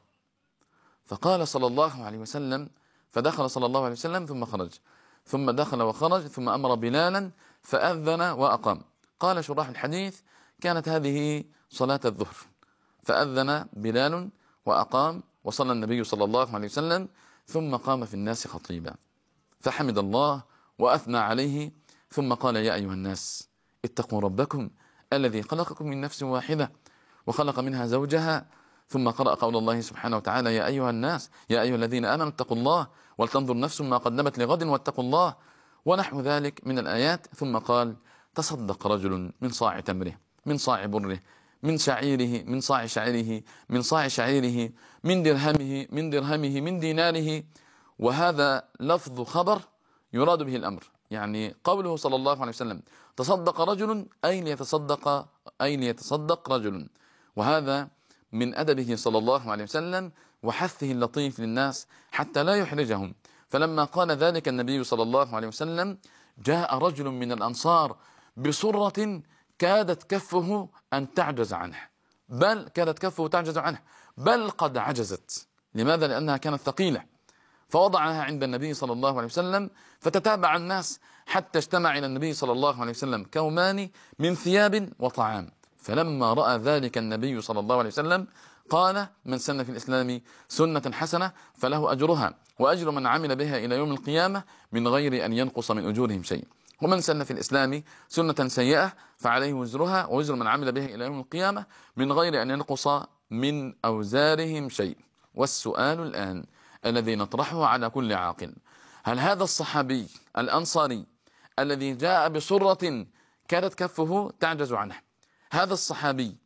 فقال صلى الله عليه وسلم، فدخل صلى الله عليه وسلم ثم خرج، ثم دخل وخرج، ثم أمر بلالا فأذن وأقام. قال شراح الحديث كانت هذه صلاة الظهر، فأذن بلال وأقام وصلى النبي صلى الله عليه وسلم، ثم قام في الناس خطيبا فحمد الله وأثنى عليه، ثم قال يا أيها الناس اتقوا ربكم الذي خلقكم من نفس واحدة وخلق منها زوجها، ثم قرأ قول الله سبحانه وتعالى يا أيها الناس يا أيها الذين آمنوا اتقوا الله ولتنظر نفس ما قدمت لغد واتقوا الله، ونحو ذلك من الآيات. ثم قال تصدق رجل من صاع تمره من صاع بره من شعيره من صاع شعيره من صاع شعيره من درهمه من درهمه من ديناره. وهذا لفظ خبر يراد به الأمر، يعني قوله صلى الله عليه وسلم تصدق رجل أي ليتصدق أي ليتصدق رجل، وهذا من أدبه صلى الله عليه وسلم وحثه اللطيف للناس حتى لا يحرجهم. فلما قال ذلك النبي صلى الله عليه وسلم جاء رجل من الأنصار بصرة كادت كفه أن تعجز عنه، بل كادت كفه تعجز عنه بل قد عجزت. لماذا؟ لأنها كانت ثقيلة، فوضعها عند النبي صلى الله عليه وسلم، فتتابع الناس حتى اجتمع إلى النبي صلى الله عليه وسلم كومان من ثياب وطعام. فلما رأى ذلك النبي صلى الله عليه وسلم قال من سن في الإسلام سنة حسنة فله أجرها وأجر من عمل بها إلى يوم القيامة من غير أن ينقص من أجورهم شيء، ومن سن في الإسلام سنة سيئة فعليه وزرها ووزر من عمل بها إلى يوم القيامة من غير أن ينقص من أوزارهم شيء. والسؤال الآن الذي نطرحه على كل عاقل، هل هذا الصحابي الأنصاري الذي جاء بصرة كانت كفه تعجز عنه، هذا الصحابي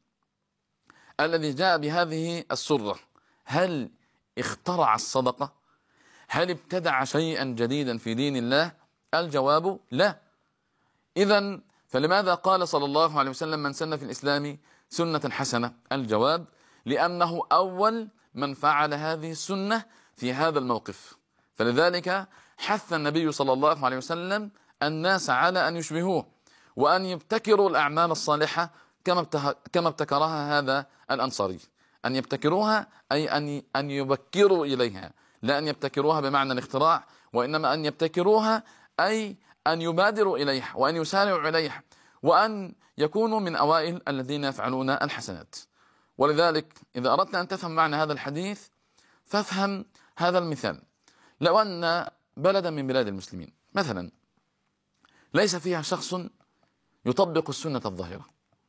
الذي جاء بهذه السرة، هل اخترع الصدقة؟ هل ابتدع شيئا جديدا في دين الله؟ الجواب لا. إذن فلماذا قال صلى الله عليه وسلم من سن في الإسلام سنة حسنة؟ الجواب لأنه أول من فعل هذه السنة في هذا الموقف، فلذلك حث النبي صلى الله عليه وسلم الناس على أن يشبهوه وأن يبتكروا الأعمال الصالحة كما كما ابتكرها هذا الأنصاري، أن يبتكروها أي أن أن يبكروا إليها، لا أن يبتكروها بمعنى الاختراع، وإنما أن يبتكروها أي أن يبادروا إليها وأن يسارعوا إليها وأن يكونوا من أوائل الذين يفعلون الحسنات. ولذلك إذا أردت أن تفهم معنى هذا الحديث فافهم هذا المثال. لو أن بلدا من بلاد المسلمين مثلا ليس فيها شخص يطبق السنة الظاهرة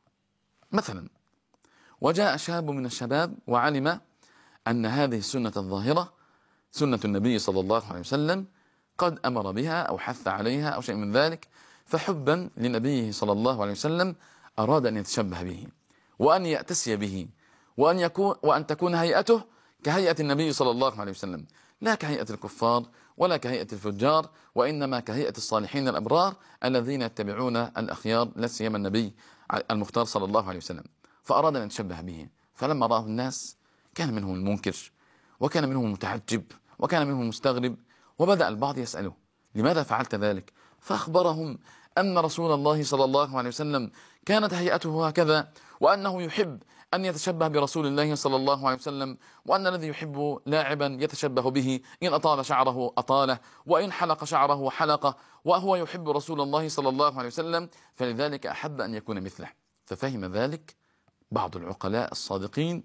مثلا، وجاء شاب من الشباب وعلم أن هذه السنة الظاهرة سنة النبي صلى الله عليه وسلم قد أمر بها أو حث عليها أو شيء من ذلك، فحبا لنبيه صلى الله عليه وسلم أراد أن يتشبه به وأن يأتسي به وأن يكون وأن تكون هيئته كهيئة النبي صلى الله عليه وسلم، لا كهيئة الكفار ولا كهيئة الفجار، وإنما كهيئة الصالحين الأبرار الذين يتبعون الأخيار لا سيما النبي المختار صلى الله عليه وسلم. فأراد أن يتشبه به، فلما رآه الناس كان منهم المنكر وكان منهم المتعجب وكان منهم المستغرب، وبدأ البعض يسأله لماذا فعلت ذلك؟ فأخبرهم أن رسول الله صلى الله عليه وسلم كانت هيئته هكذا، وأنه يحب أن يتشبه برسول الله صلى الله عليه وسلم، وأن الذي يحب لاعبا يتشبه به، إن أطال شعره أطاله وإن حلق شعره حلقه، وهو يحب رسول الله صلى الله عليه وسلم فلذلك أحب أن يكون مثله. ففهم ذلك بعض العقلاء الصادقين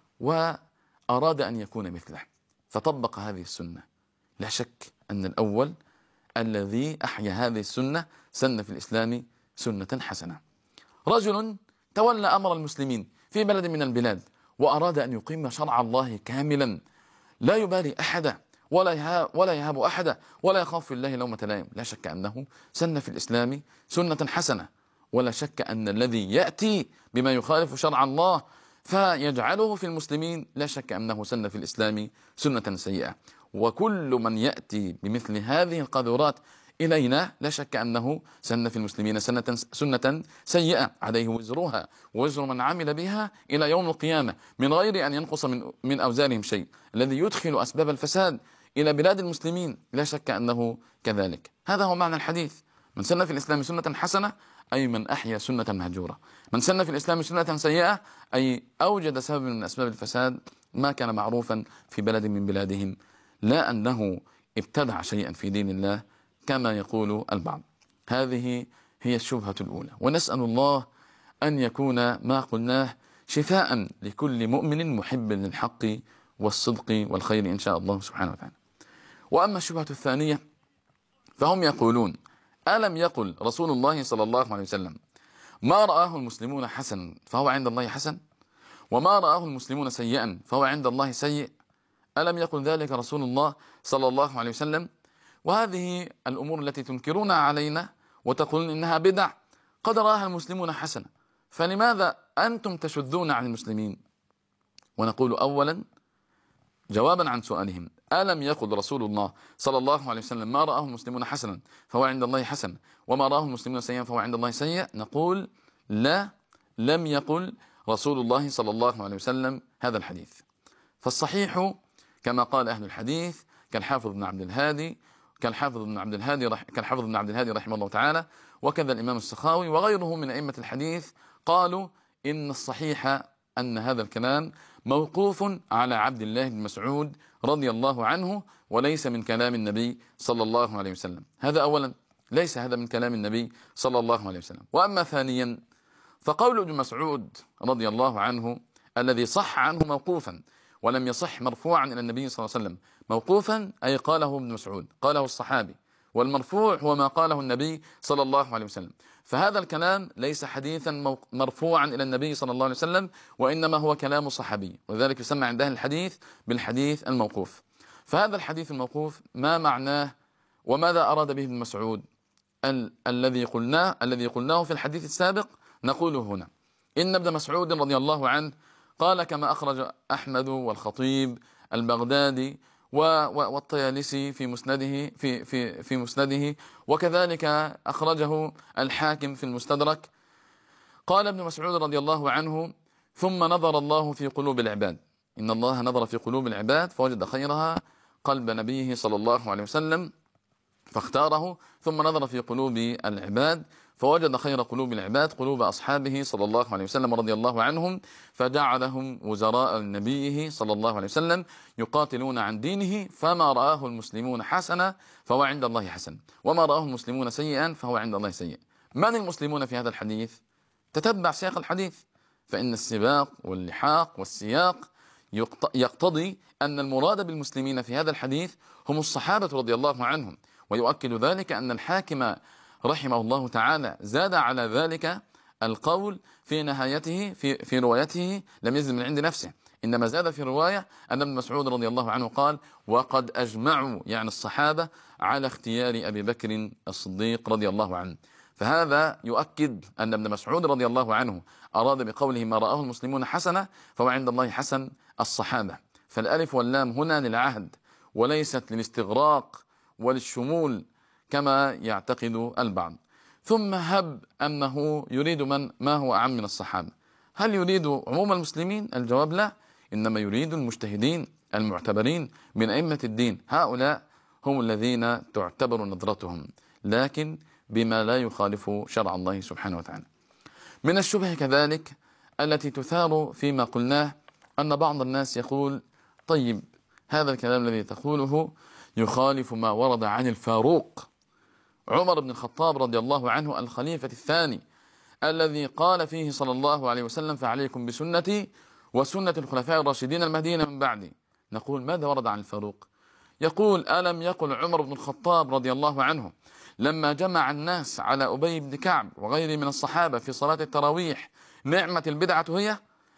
وأراد أن يكون مثله فطبق هذه السنة. لا شك أن الأول الذي أحيا هذه السنة سن في الإسلام سنة حسنة. رجل تولى أمر المسلمين في بلد من البلاد وأراد أن يقيم شرع الله كاملا لا يبالي أحدا ولا يهاب, ولا يهاب أحدا ولا يخاف في الله لومة لائم، لا شك أنه سن في الإسلام سنة حسنة، ولا شك أن الذي يأتي بما يخالف شرع الله فيجعله في المسلمين لا شك أنه سن في الإسلام سنة سيئة. وكل من يأتي بمثل هذه القاذورات إلينا لا شك أنه سن في المسلمين سنة, سنة سيئة عليه وزرها ووزر من عمل بها إلى يوم القيامة من غير أن ينقص من, من أوزارهم شيء. الذي يدخل أسباب الفساد إلى بلاد المسلمين لا شك أنه كذلك. هذا هو معنى الحديث: من سن في الإسلام سنة حسنة أي من أحيا سنة مهجورة، من سن في الإسلام سنة سيئة أي أوجد سبب من أسباب الفساد ما كان معروفا في بلد من بلادهم، لا أنه ابتدع شيئا في دين الله كما يقول البعض. هذه هي الشبهة الأولى، ونسأل الله أن يكون ما قلناه شفاء لكل مؤمن محب للحق والصدق والخير إن شاء الله سبحانه وتعالى. وأما الشبهة الثانية فهم يقولون: ألم يقل رسول الله صلى الله عليه وسلم ما رآه المسلمون حسنا فهو عند الله حسن، وما رآه المسلمون سيئا فهو عند الله سيء؟ ألم يقل ذلك رسول الله صلى الله عليه وسلم؟ وهذه الأمور التي تنكرون علينا وتقولون إنها بدع قد رآها المسلمون حسنة، فلماذا أنتم تشذون عن المسلمين؟ ونقول أولا جوابا عن سؤالهم: ألم يقل رسول الله صلى الله عليه وسلم ما رآه المسلمون حسنا فهو عند الله حسن، وما رآه المسلمون سيئا فهو عند الله سيء؟ نقول لا، لم يقل رسول الله صلى الله عليه وسلم هذا الحديث. فالصحيح كما قال أهل الحديث كالحافظ بن عبد الهادي كالحافظ بن عبد الهادي رح كالحافظ بن عبد الهادي رحمه الله تعالى، وكذا الإمام السخاوي وغيره من أئمة الحديث، قالوا إن الصحيح أن هذا الكلام موقوف على عبد الله بن مسعود رضي الله عنه وليس من كلام النبي صلى الله عليه وسلم. هذا أولا، ليس هذا من كلام النبي صلى الله عليه وسلم. وأما ثانيا فقول ابن مسعود رضي الله عنه الذي صح عنه موقوفا ولم يصح مرفوعا إلى النبي صلى الله عليه وسلم، موقوفا أي قاله ابن مسعود، قاله الصحابي، والمرفوع هو ما قاله النبي صلى الله عليه وسلم. فهذا الكلام ليس حديثا مرفوعا إلى النبي صلى الله عليه وسلم، وإنما هو كلام صحابي، وذلك يسمى عند أهل الحديث بالحديث الموقوف. فهذا الحديث الموقوف ما معناه وماذا أراد به ابن مسعود؟ ال الذي قلناه الذي قلناه في الحديث السابق نقوله هنا: إن ابن مسعود رضي الله عنه قال كما أخرج أحمد والخطيب البغدادي والطيالسي في مسنده في في في مسنده، وكذلك أخرجه الحاكم في المستدرك. قال ابن مسعود رضي الله عنه: ثم نظر الله في قلوب العباد، إن الله نظر في قلوب العباد فوجد خيرها قلب نبيه صلى الله عليه وسلم فاختاره، ثم نظر في قلوب العباد فوجد خير قلوب العباد قلوب أصحابه صلى الله عليه وسلم رضي الله عنهم، فجعلهم وزراء نبيه صلى الله عليه وسلم يقاتلون عن دينه، فما رآه المسلمون حسنا فهو عند الله حسن، وما رآه المسلمون سيئا فهو عند الله سيء. من المسلمون في هذا الحديث؟ تتبع سياق الحديث، فإن السباق واللحاق والسياق يقتضي أن المراد بالمسلمين في هذا الحديث هم الصحابة رضي الله عنهم. ويؤكد ذلك أن الحاكم رحمه الله تعالى زاد على ذلك القول في نهايته في, في روايته، لم يزد من عند نفسه، إنما زاد في رواية أن ابن مسعود رضي الله عنه قال: وقد أجمعوا، يعني الصحابة، على اختيار أبي بكر الصديق رضي الله عنه. فهذا يؤكد أن ابن مسعود رضي الله عنه أراد بقوله ما رآه المسلمون حسنة فهو عند الله حسن الصحابة. فالألف واللام هنا للعهد وليست للاستغراق وللشمول كما يعتقد البعض. ثم هب أنه يريد من ما هو أعم من الصحابة. هل يريد عموم المسلمين؟ الجواب لا، إنما يريد المجتهدين المعتبرين من أئمة الدين، هؤلاء هم الذين تعتبر نظرتهم، لكن بما لا يخالف شرع الله سبحانه وتعالى. من الشبه كذلك التي تثار فيما قلناه أن بعض الناس يقول: طيب هذا الكلام الذي تقوله يخالف ما ورد عن الفاروق عمر بن الخطاب رضي الله عنه الخليفة الثاني، الذي قال فيه صلى الله عليه وسلم: فعليكم بسنتي وسنة الخلفاء الراشدين المهديين من بعدي. نقول: ماذا ورد عن الفاروق؟ يقول: ألم يقل عمر بن الخطاب رضي الله عنه لما جمع الناس على أبي بن كعب وغيره من الصحابة في صلاة التراويح: نعمة البدعة هي؟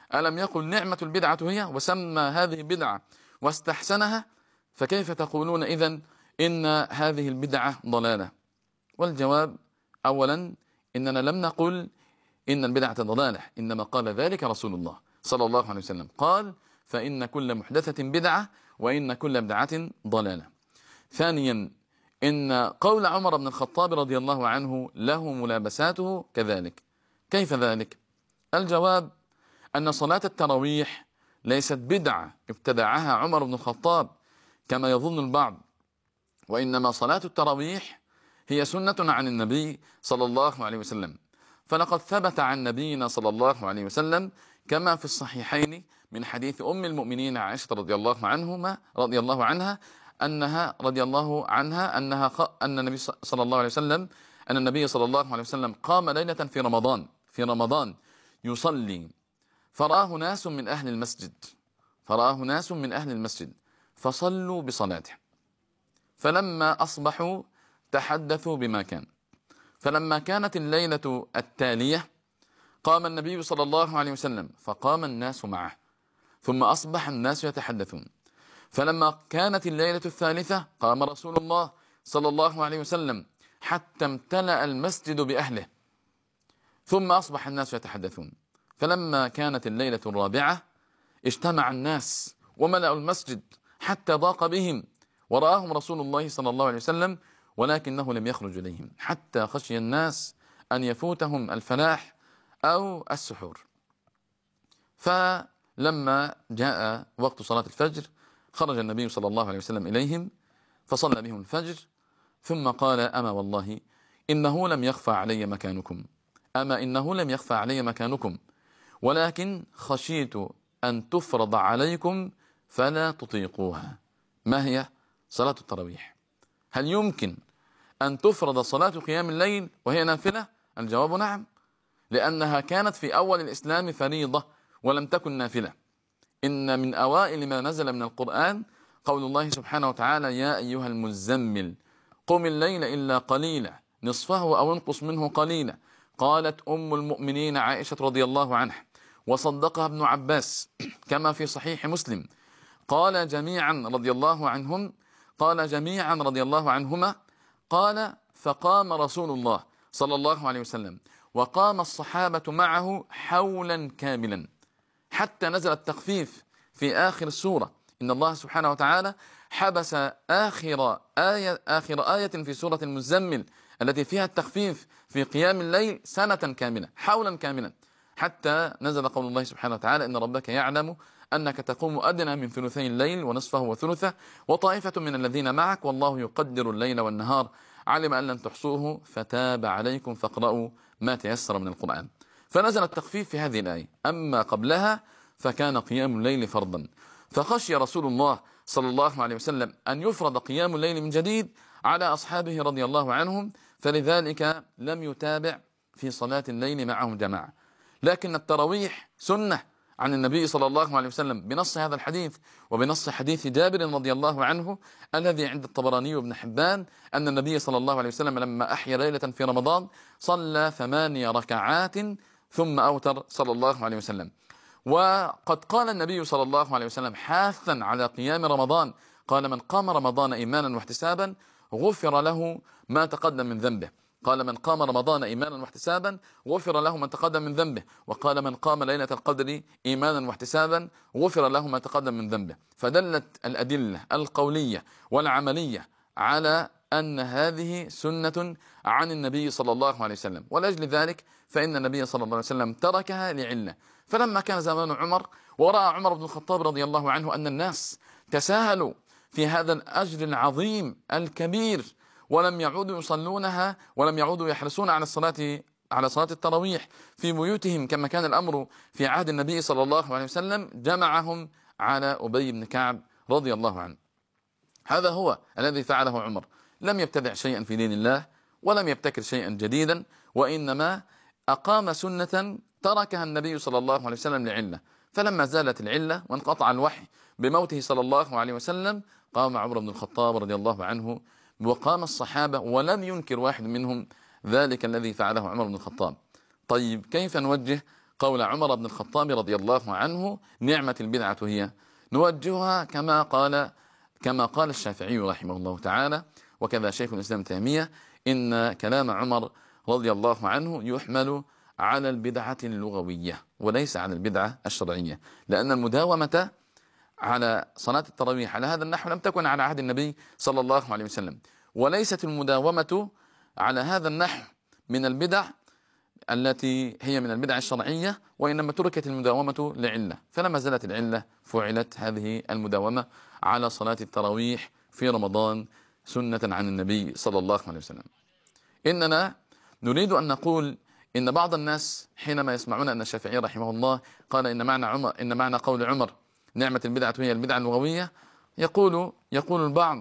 ألم يقل نعمة البدعة هي، وسمى هذه بدعة واستحسنها، فكيف تقولون إذن إن هذه البدعة ضلالة؟ والجواب أولا إننا لم نقل إن البدعة ضلالة، إنما قال ذلك رسول الله صلى الله عليه وسلم، قال فإن كل محدثة بدعة وإن كل بدعة ضلالة. ثانيا إن قول عمر بن الخطاب رضي الله عنه له ملابساته كذلك. كيف ذلك؟ الجواب أن صلاة التراويح ليست بدعة ابتدعها عمر بن الخطاب كما يظن البعض، وإنما صلاة التراويح هي سنة عن النبي صلى الله عليه وسلم. فلقد ثبت عن نبينا صلى الله عليه وسلم كما في الصحيحين من حديث أم المؤمنين عائشة رضي الله عنهما رضي الله عنها أنها رضي الله عنها أنها أن النبي صلى الله عليه وسلم أن النبي صلى الله عليه وسلم قام ليلة في رمضان في رمضان يصلي، فرآه ناس من أهل المسجد فرآه ناس من أهل المسجد فصلوا بصلاته، فلما أصبحوا تحدثوا بما كان، فلما كانت الليلة التالية قام النبي صلى الله عليه وسلم فقام الناس معه، ثم أصبح الناس يتحدثون، فلما كانت الليلة الثالثة قام رسول الله صلى الله عليه وسلم حتى امتلأ المسجد بأهله، ثم أصبح الناس يتحدثون، فلما كانت الليلة الرابعة اجتمع الناس وملأوا المسجد حتى ضاق بهم، ورآهم رسول الله صلى الله عليه وسلم ولكنه لم يخرج إليهم حتى خشي الناس أن يفوتهم الفلاح أو السحور. فلما جاء وقت صلاة الفجر خرج النبي صلى الله عليه وسلم إليهم فصلى بهم الفجر، ثم قال أما والله إنه لم يخفى علي مكانكم أما إنه لم يخفى علي مكانكم ولكن خشيت أن تفرض عليكم فلا تطيقوها. ما هي؟ صلاة التراويح. هل يمكن أن تفرض صلاة قيام الليل وهي نافلة؟ الجواب نعم، لأنها كانت في أول الإسلام فريضة ولم تكن نافلة. إن من أوائل ما نزل من القرآن قول الله سبحانه وتعالى يا أيها المزمل قم الليل إلا قليلا نصفه أو انقص منه قليلا. قالت أم المؤمنين عائشة رضي الله عنها وصدقها ابن عباس كما في صحيح مسلم، قال جميعا رضي الله عنهم قال جميعا رضي الله عنهما قال فقام رسول الله صلى الله عليه وسلم وقام الصحابة معه حولا كاملا حتى نزل التخفيف في آخر السورة. إن الله سبحانه وتعالى حبس آخر آية, آخر آية في سورة المزمل التي فيها التخفيف في قيام الليل سنة كاملة حولا كاملا، حتى نزل قول الله سبحانه وتعالى إن ربك يعلم أنك تقوم أدنى من ثلثي الليل ونصفه وثلثه وطائفة من الذين معك والله يقدر الليل والنهار علم أن لن تحصوه فتاب عليكم فاقرأوا ما تيسر من القرآن. فنزل التخفيف في هذه الآية، أما قبلها فكان قيام الليل فرضا، فخشي رسول الله صلى الله عليه وسلم أن يفرض قيام الليل من جديد على أصحابه رضي الله عنهم، فلذلك لم يتابع في صلاة الليل معهم جماعة. لكن التراويح سنة عن النبي صلى الله عليه وسلم بنص هذا الحديث وبنص حديث جابر رضي الله عنه الذي عند الطبراني وابن حبان أن النبي صلى الله عليه وسلم لما أحيا ليلة في رمضان صلى ثماني ركعات ثم أوتر صلى الله عليه وسلم. وقد قال النبي صلى الله عليه وسلم حاثا على قيام رمضان، قال من قام رمضان إيمانا واحتسابا غفر له ما تقدم من ذنبه. قال من قام رمضان إيمانا واحتسابا غفر له ما تقدم من ذنبه، وقال من قام ليلة القدر إيمانا واحتسابا غفر له ما تقدم من ذنبه. فدلت الأدلة القولية والعملية على أن هذه سنة عن النبي صلى الله عليه وسلم، ولأجل ذلك فإن النبي صلى الله عليه وسلم تركها لعلة. فلما كان زمان عمر ورأى عمر بن الخطاب رضي الله عنه أن الناس تساهلوا في هذا الأجر العظيم الكبير ولم يعودوا يصلونها ولم يعودوا يحرصون على الصلاة على صلاة التراويح في بيوتهم كما كان الأمر في عهد النبي صلى الله عليه وسلم، جمعهم على أبي بن كعب رضي الله عنه. هذا هو الذي فعله عمر، لم يبتدع شيئا في دين الله ولم يبتكر شيئا جديدا، وإنما أقام سنة تركها النبي صلى الله عليه وسلم لعلة. فلما زالت العلة وانقطع الوحي بموته صلى الله عليه وسلم قام عمر بن الخطاب رضي الله عنه وقام الصحابة ولم ينكر واحد منهم ذلك الذي فعله عمر بن الخطاب. طيب كيف نوجه قول عمر بن الخطاب رضي الله عنه: نعمة البدعة هي، نوجهها كما قال كما قال الشافعي رحمه الله تعالى، وكذا شيخ الإسلام تيمية، إن كلام عمر رضي الله عنه يحمل على البدعة اللغوية وليس على البدعة الشرعية، لأن المداومة على صلاة التراويح على هذا النحو لم تكن على عهد النبي صلى الله عليه وسلم، وليست المداومة على هذا النحو من البدع التي هي من البدع الشرعية، وإنما تركت المداومة لعلة، فلما زالت العلة فعلت هذه المداومة على صلاة التراويح في رمضان سنة عن النبي صلى الله عليه وسلم. إننا نريد أن نقول إن بعض الناس حينما يسمعون أن الشافعي رحمه الله قال إن معنى عمر إن معنى قول عمر نعمة البدعة هي البدعة اللغوية، يقول يقول البعض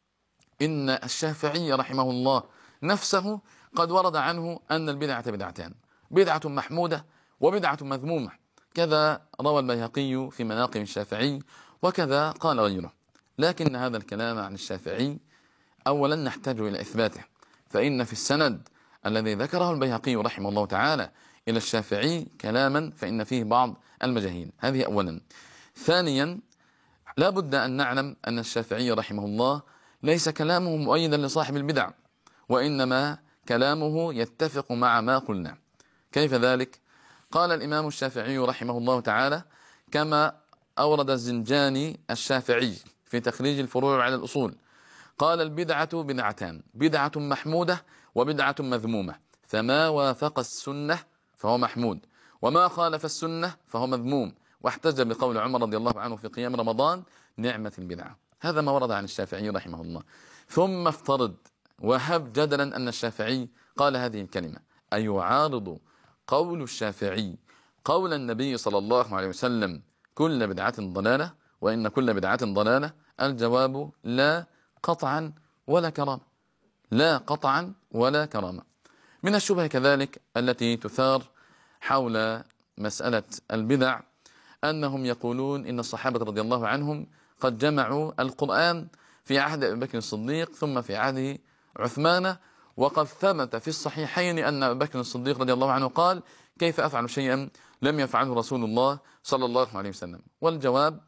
إن الشافعي رحمه الله نفسه قد ورد عنه أن البدعة بدعتان، بدعة محمودة وبدعة مذمومة، كذا روى البيهقي في مناقب الشافعي وكذا قال غيره. لكن هذا الكلام عن الشافعي أولا نحتاج إلى إثباته، فإن في السند الذي ذكره البيهقي رحمه الله تعالى إلى الشافعي كلاما فإن فيه بعض المجاهيل، هذه أولا. ثانيا لا بد أن نعلم أن الشافعي رحمه الله ليس كلامه مؤيدا لصاحب البدع، وإنما كلامه يتفق مع ما قلنا. كيف ذلك؟ قال الإمام الشافعي رحمه الله تعالى كما أورد الزنجاني الشافعي في تخريج الفروع على الأصول، قال: البدعة بدعتان، بدعة محمودة وبدعة مذمومة، فما وافق السنة فهو محمود، وما خالف السنة فهو مذموم. واحتج بقول عمر رضي الله عنه في قيام رمضان: نعمة البدعة. هذا ما ورد عن الشافعي رحمه الله. ثم افترض وهب جدلا أن الشافعي قال هذه الكلمة، أيعارض قول الشافعي قول النبي صلى الله عليه وسلم: كل بدعة ضلالة وإن كل بدعة ضلالة؟ الجواب: لا قطعا ولا كرامة، لا قطعا ولا كرامة. من الشبه كذلك التي تثار حول مسألة البدع أنهم يقولون إن الصحابة رضي الله عنهم قد جمعوا القرآن في عهد أبي بكر الصديق ثم في عهد عثمان، وقد ثبت في الصحيحين أن أبي بكر الصديق رضي الله عنه قال: كيف أفعل شيئا لم يفعله رسول الله صلى الله عليه وسلم؟ والجواب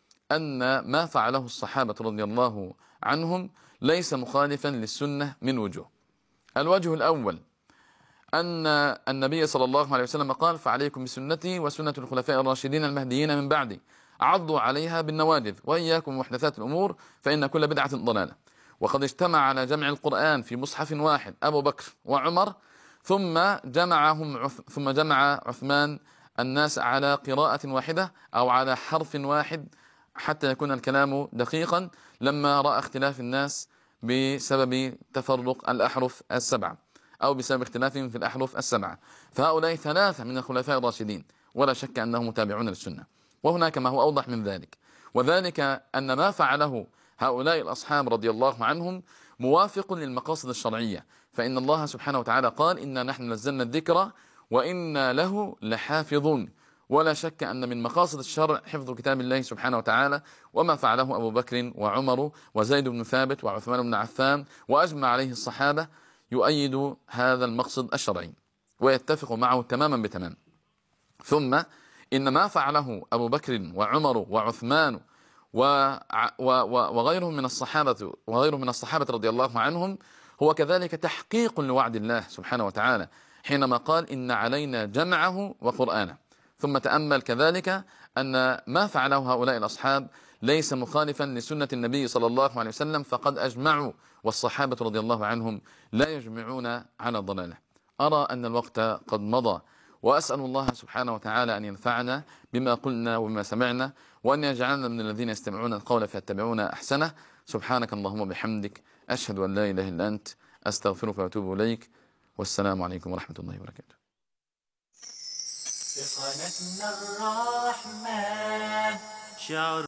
أن ما فعله الصحابة رضي الله عنهم ليس مخالفا للسنة من وجوه. الوجه الأول أن النبي صلى الله عليه وسلم قال: فعليكم بسنتي وسنة الخلفاء الراشدين المهديين من بعدي، عضوا عليها بالنواجذ، وإياكم محدثات الأمور فإن كل بدعة ضلالة. وقد اجتمع على جمع القرآن في مصحف واحد أبو بكر وعمر، ثم جمعهم ثم جمع عثمان الناس على قراءة واحدة أو على حرف واحد حتى يكون الكلام دقيقا، لما رأى اختلاف الناس بسبب تفرق الأحرف السبعة أو بسبب اختلافهم في الأحرف السبعة. فهؤلاء ثلاثة من الخلفاء الراشدين ولا شك أنهم متابعون للسنة. وهناك ما هو أوضح من ذلك، وذلك أن ما فعله هؤلاء الأصحاب رضي الله عنهم موافق للمقاصد الشرعية، فإن الله سبحانه وتعالى قال: إنا نحن نزلنا الذكر وإنا له لحافظون. ولا شك أن من مقاصد الشرع حفظ كتاب الله سبحانه وتعالى، وما فعله أبو بكر وعمر وزيد بن ثابت وعثمان بن عفان وأجمع عليه الصحابة يؤيد هذا المقصد الشرعي ويتفق معه تماما بتمام. ثم إن ما فعله أبو بكر وعمر وعثمان وغيرهم من الصحابة وغيرهم من الصحابة رضي الله عنهم هو كذلك تحقيق لوعد الله سبحانه وتعالى حينما قال: إن علينا جمعه وقرآنه. ثم تأمل كذلك أن ما فعله هؤلاء الأصحاب ليس مخالفا لسنة النبي صلى الله عليه وسلم، فقد أجمعوا، والصحابة رضي الله عنهم لا يجمعون على ضلالة. أرى أن الوقت قد مضى، وأسأل الله سبحانه وتعالى أن ينفعنا بما قلنا وبما سمعنا، وأن يجعلنا من الذين يستمعون القول فيتبعون أحسنه. سبحانك اللهم وبحمدك، أشهد أن لا إله إلا أنت، أستغفرك وأتوب إليك، والسلام عليكم ورحمة الله وبركاته. بقناتنا الرحمن شعر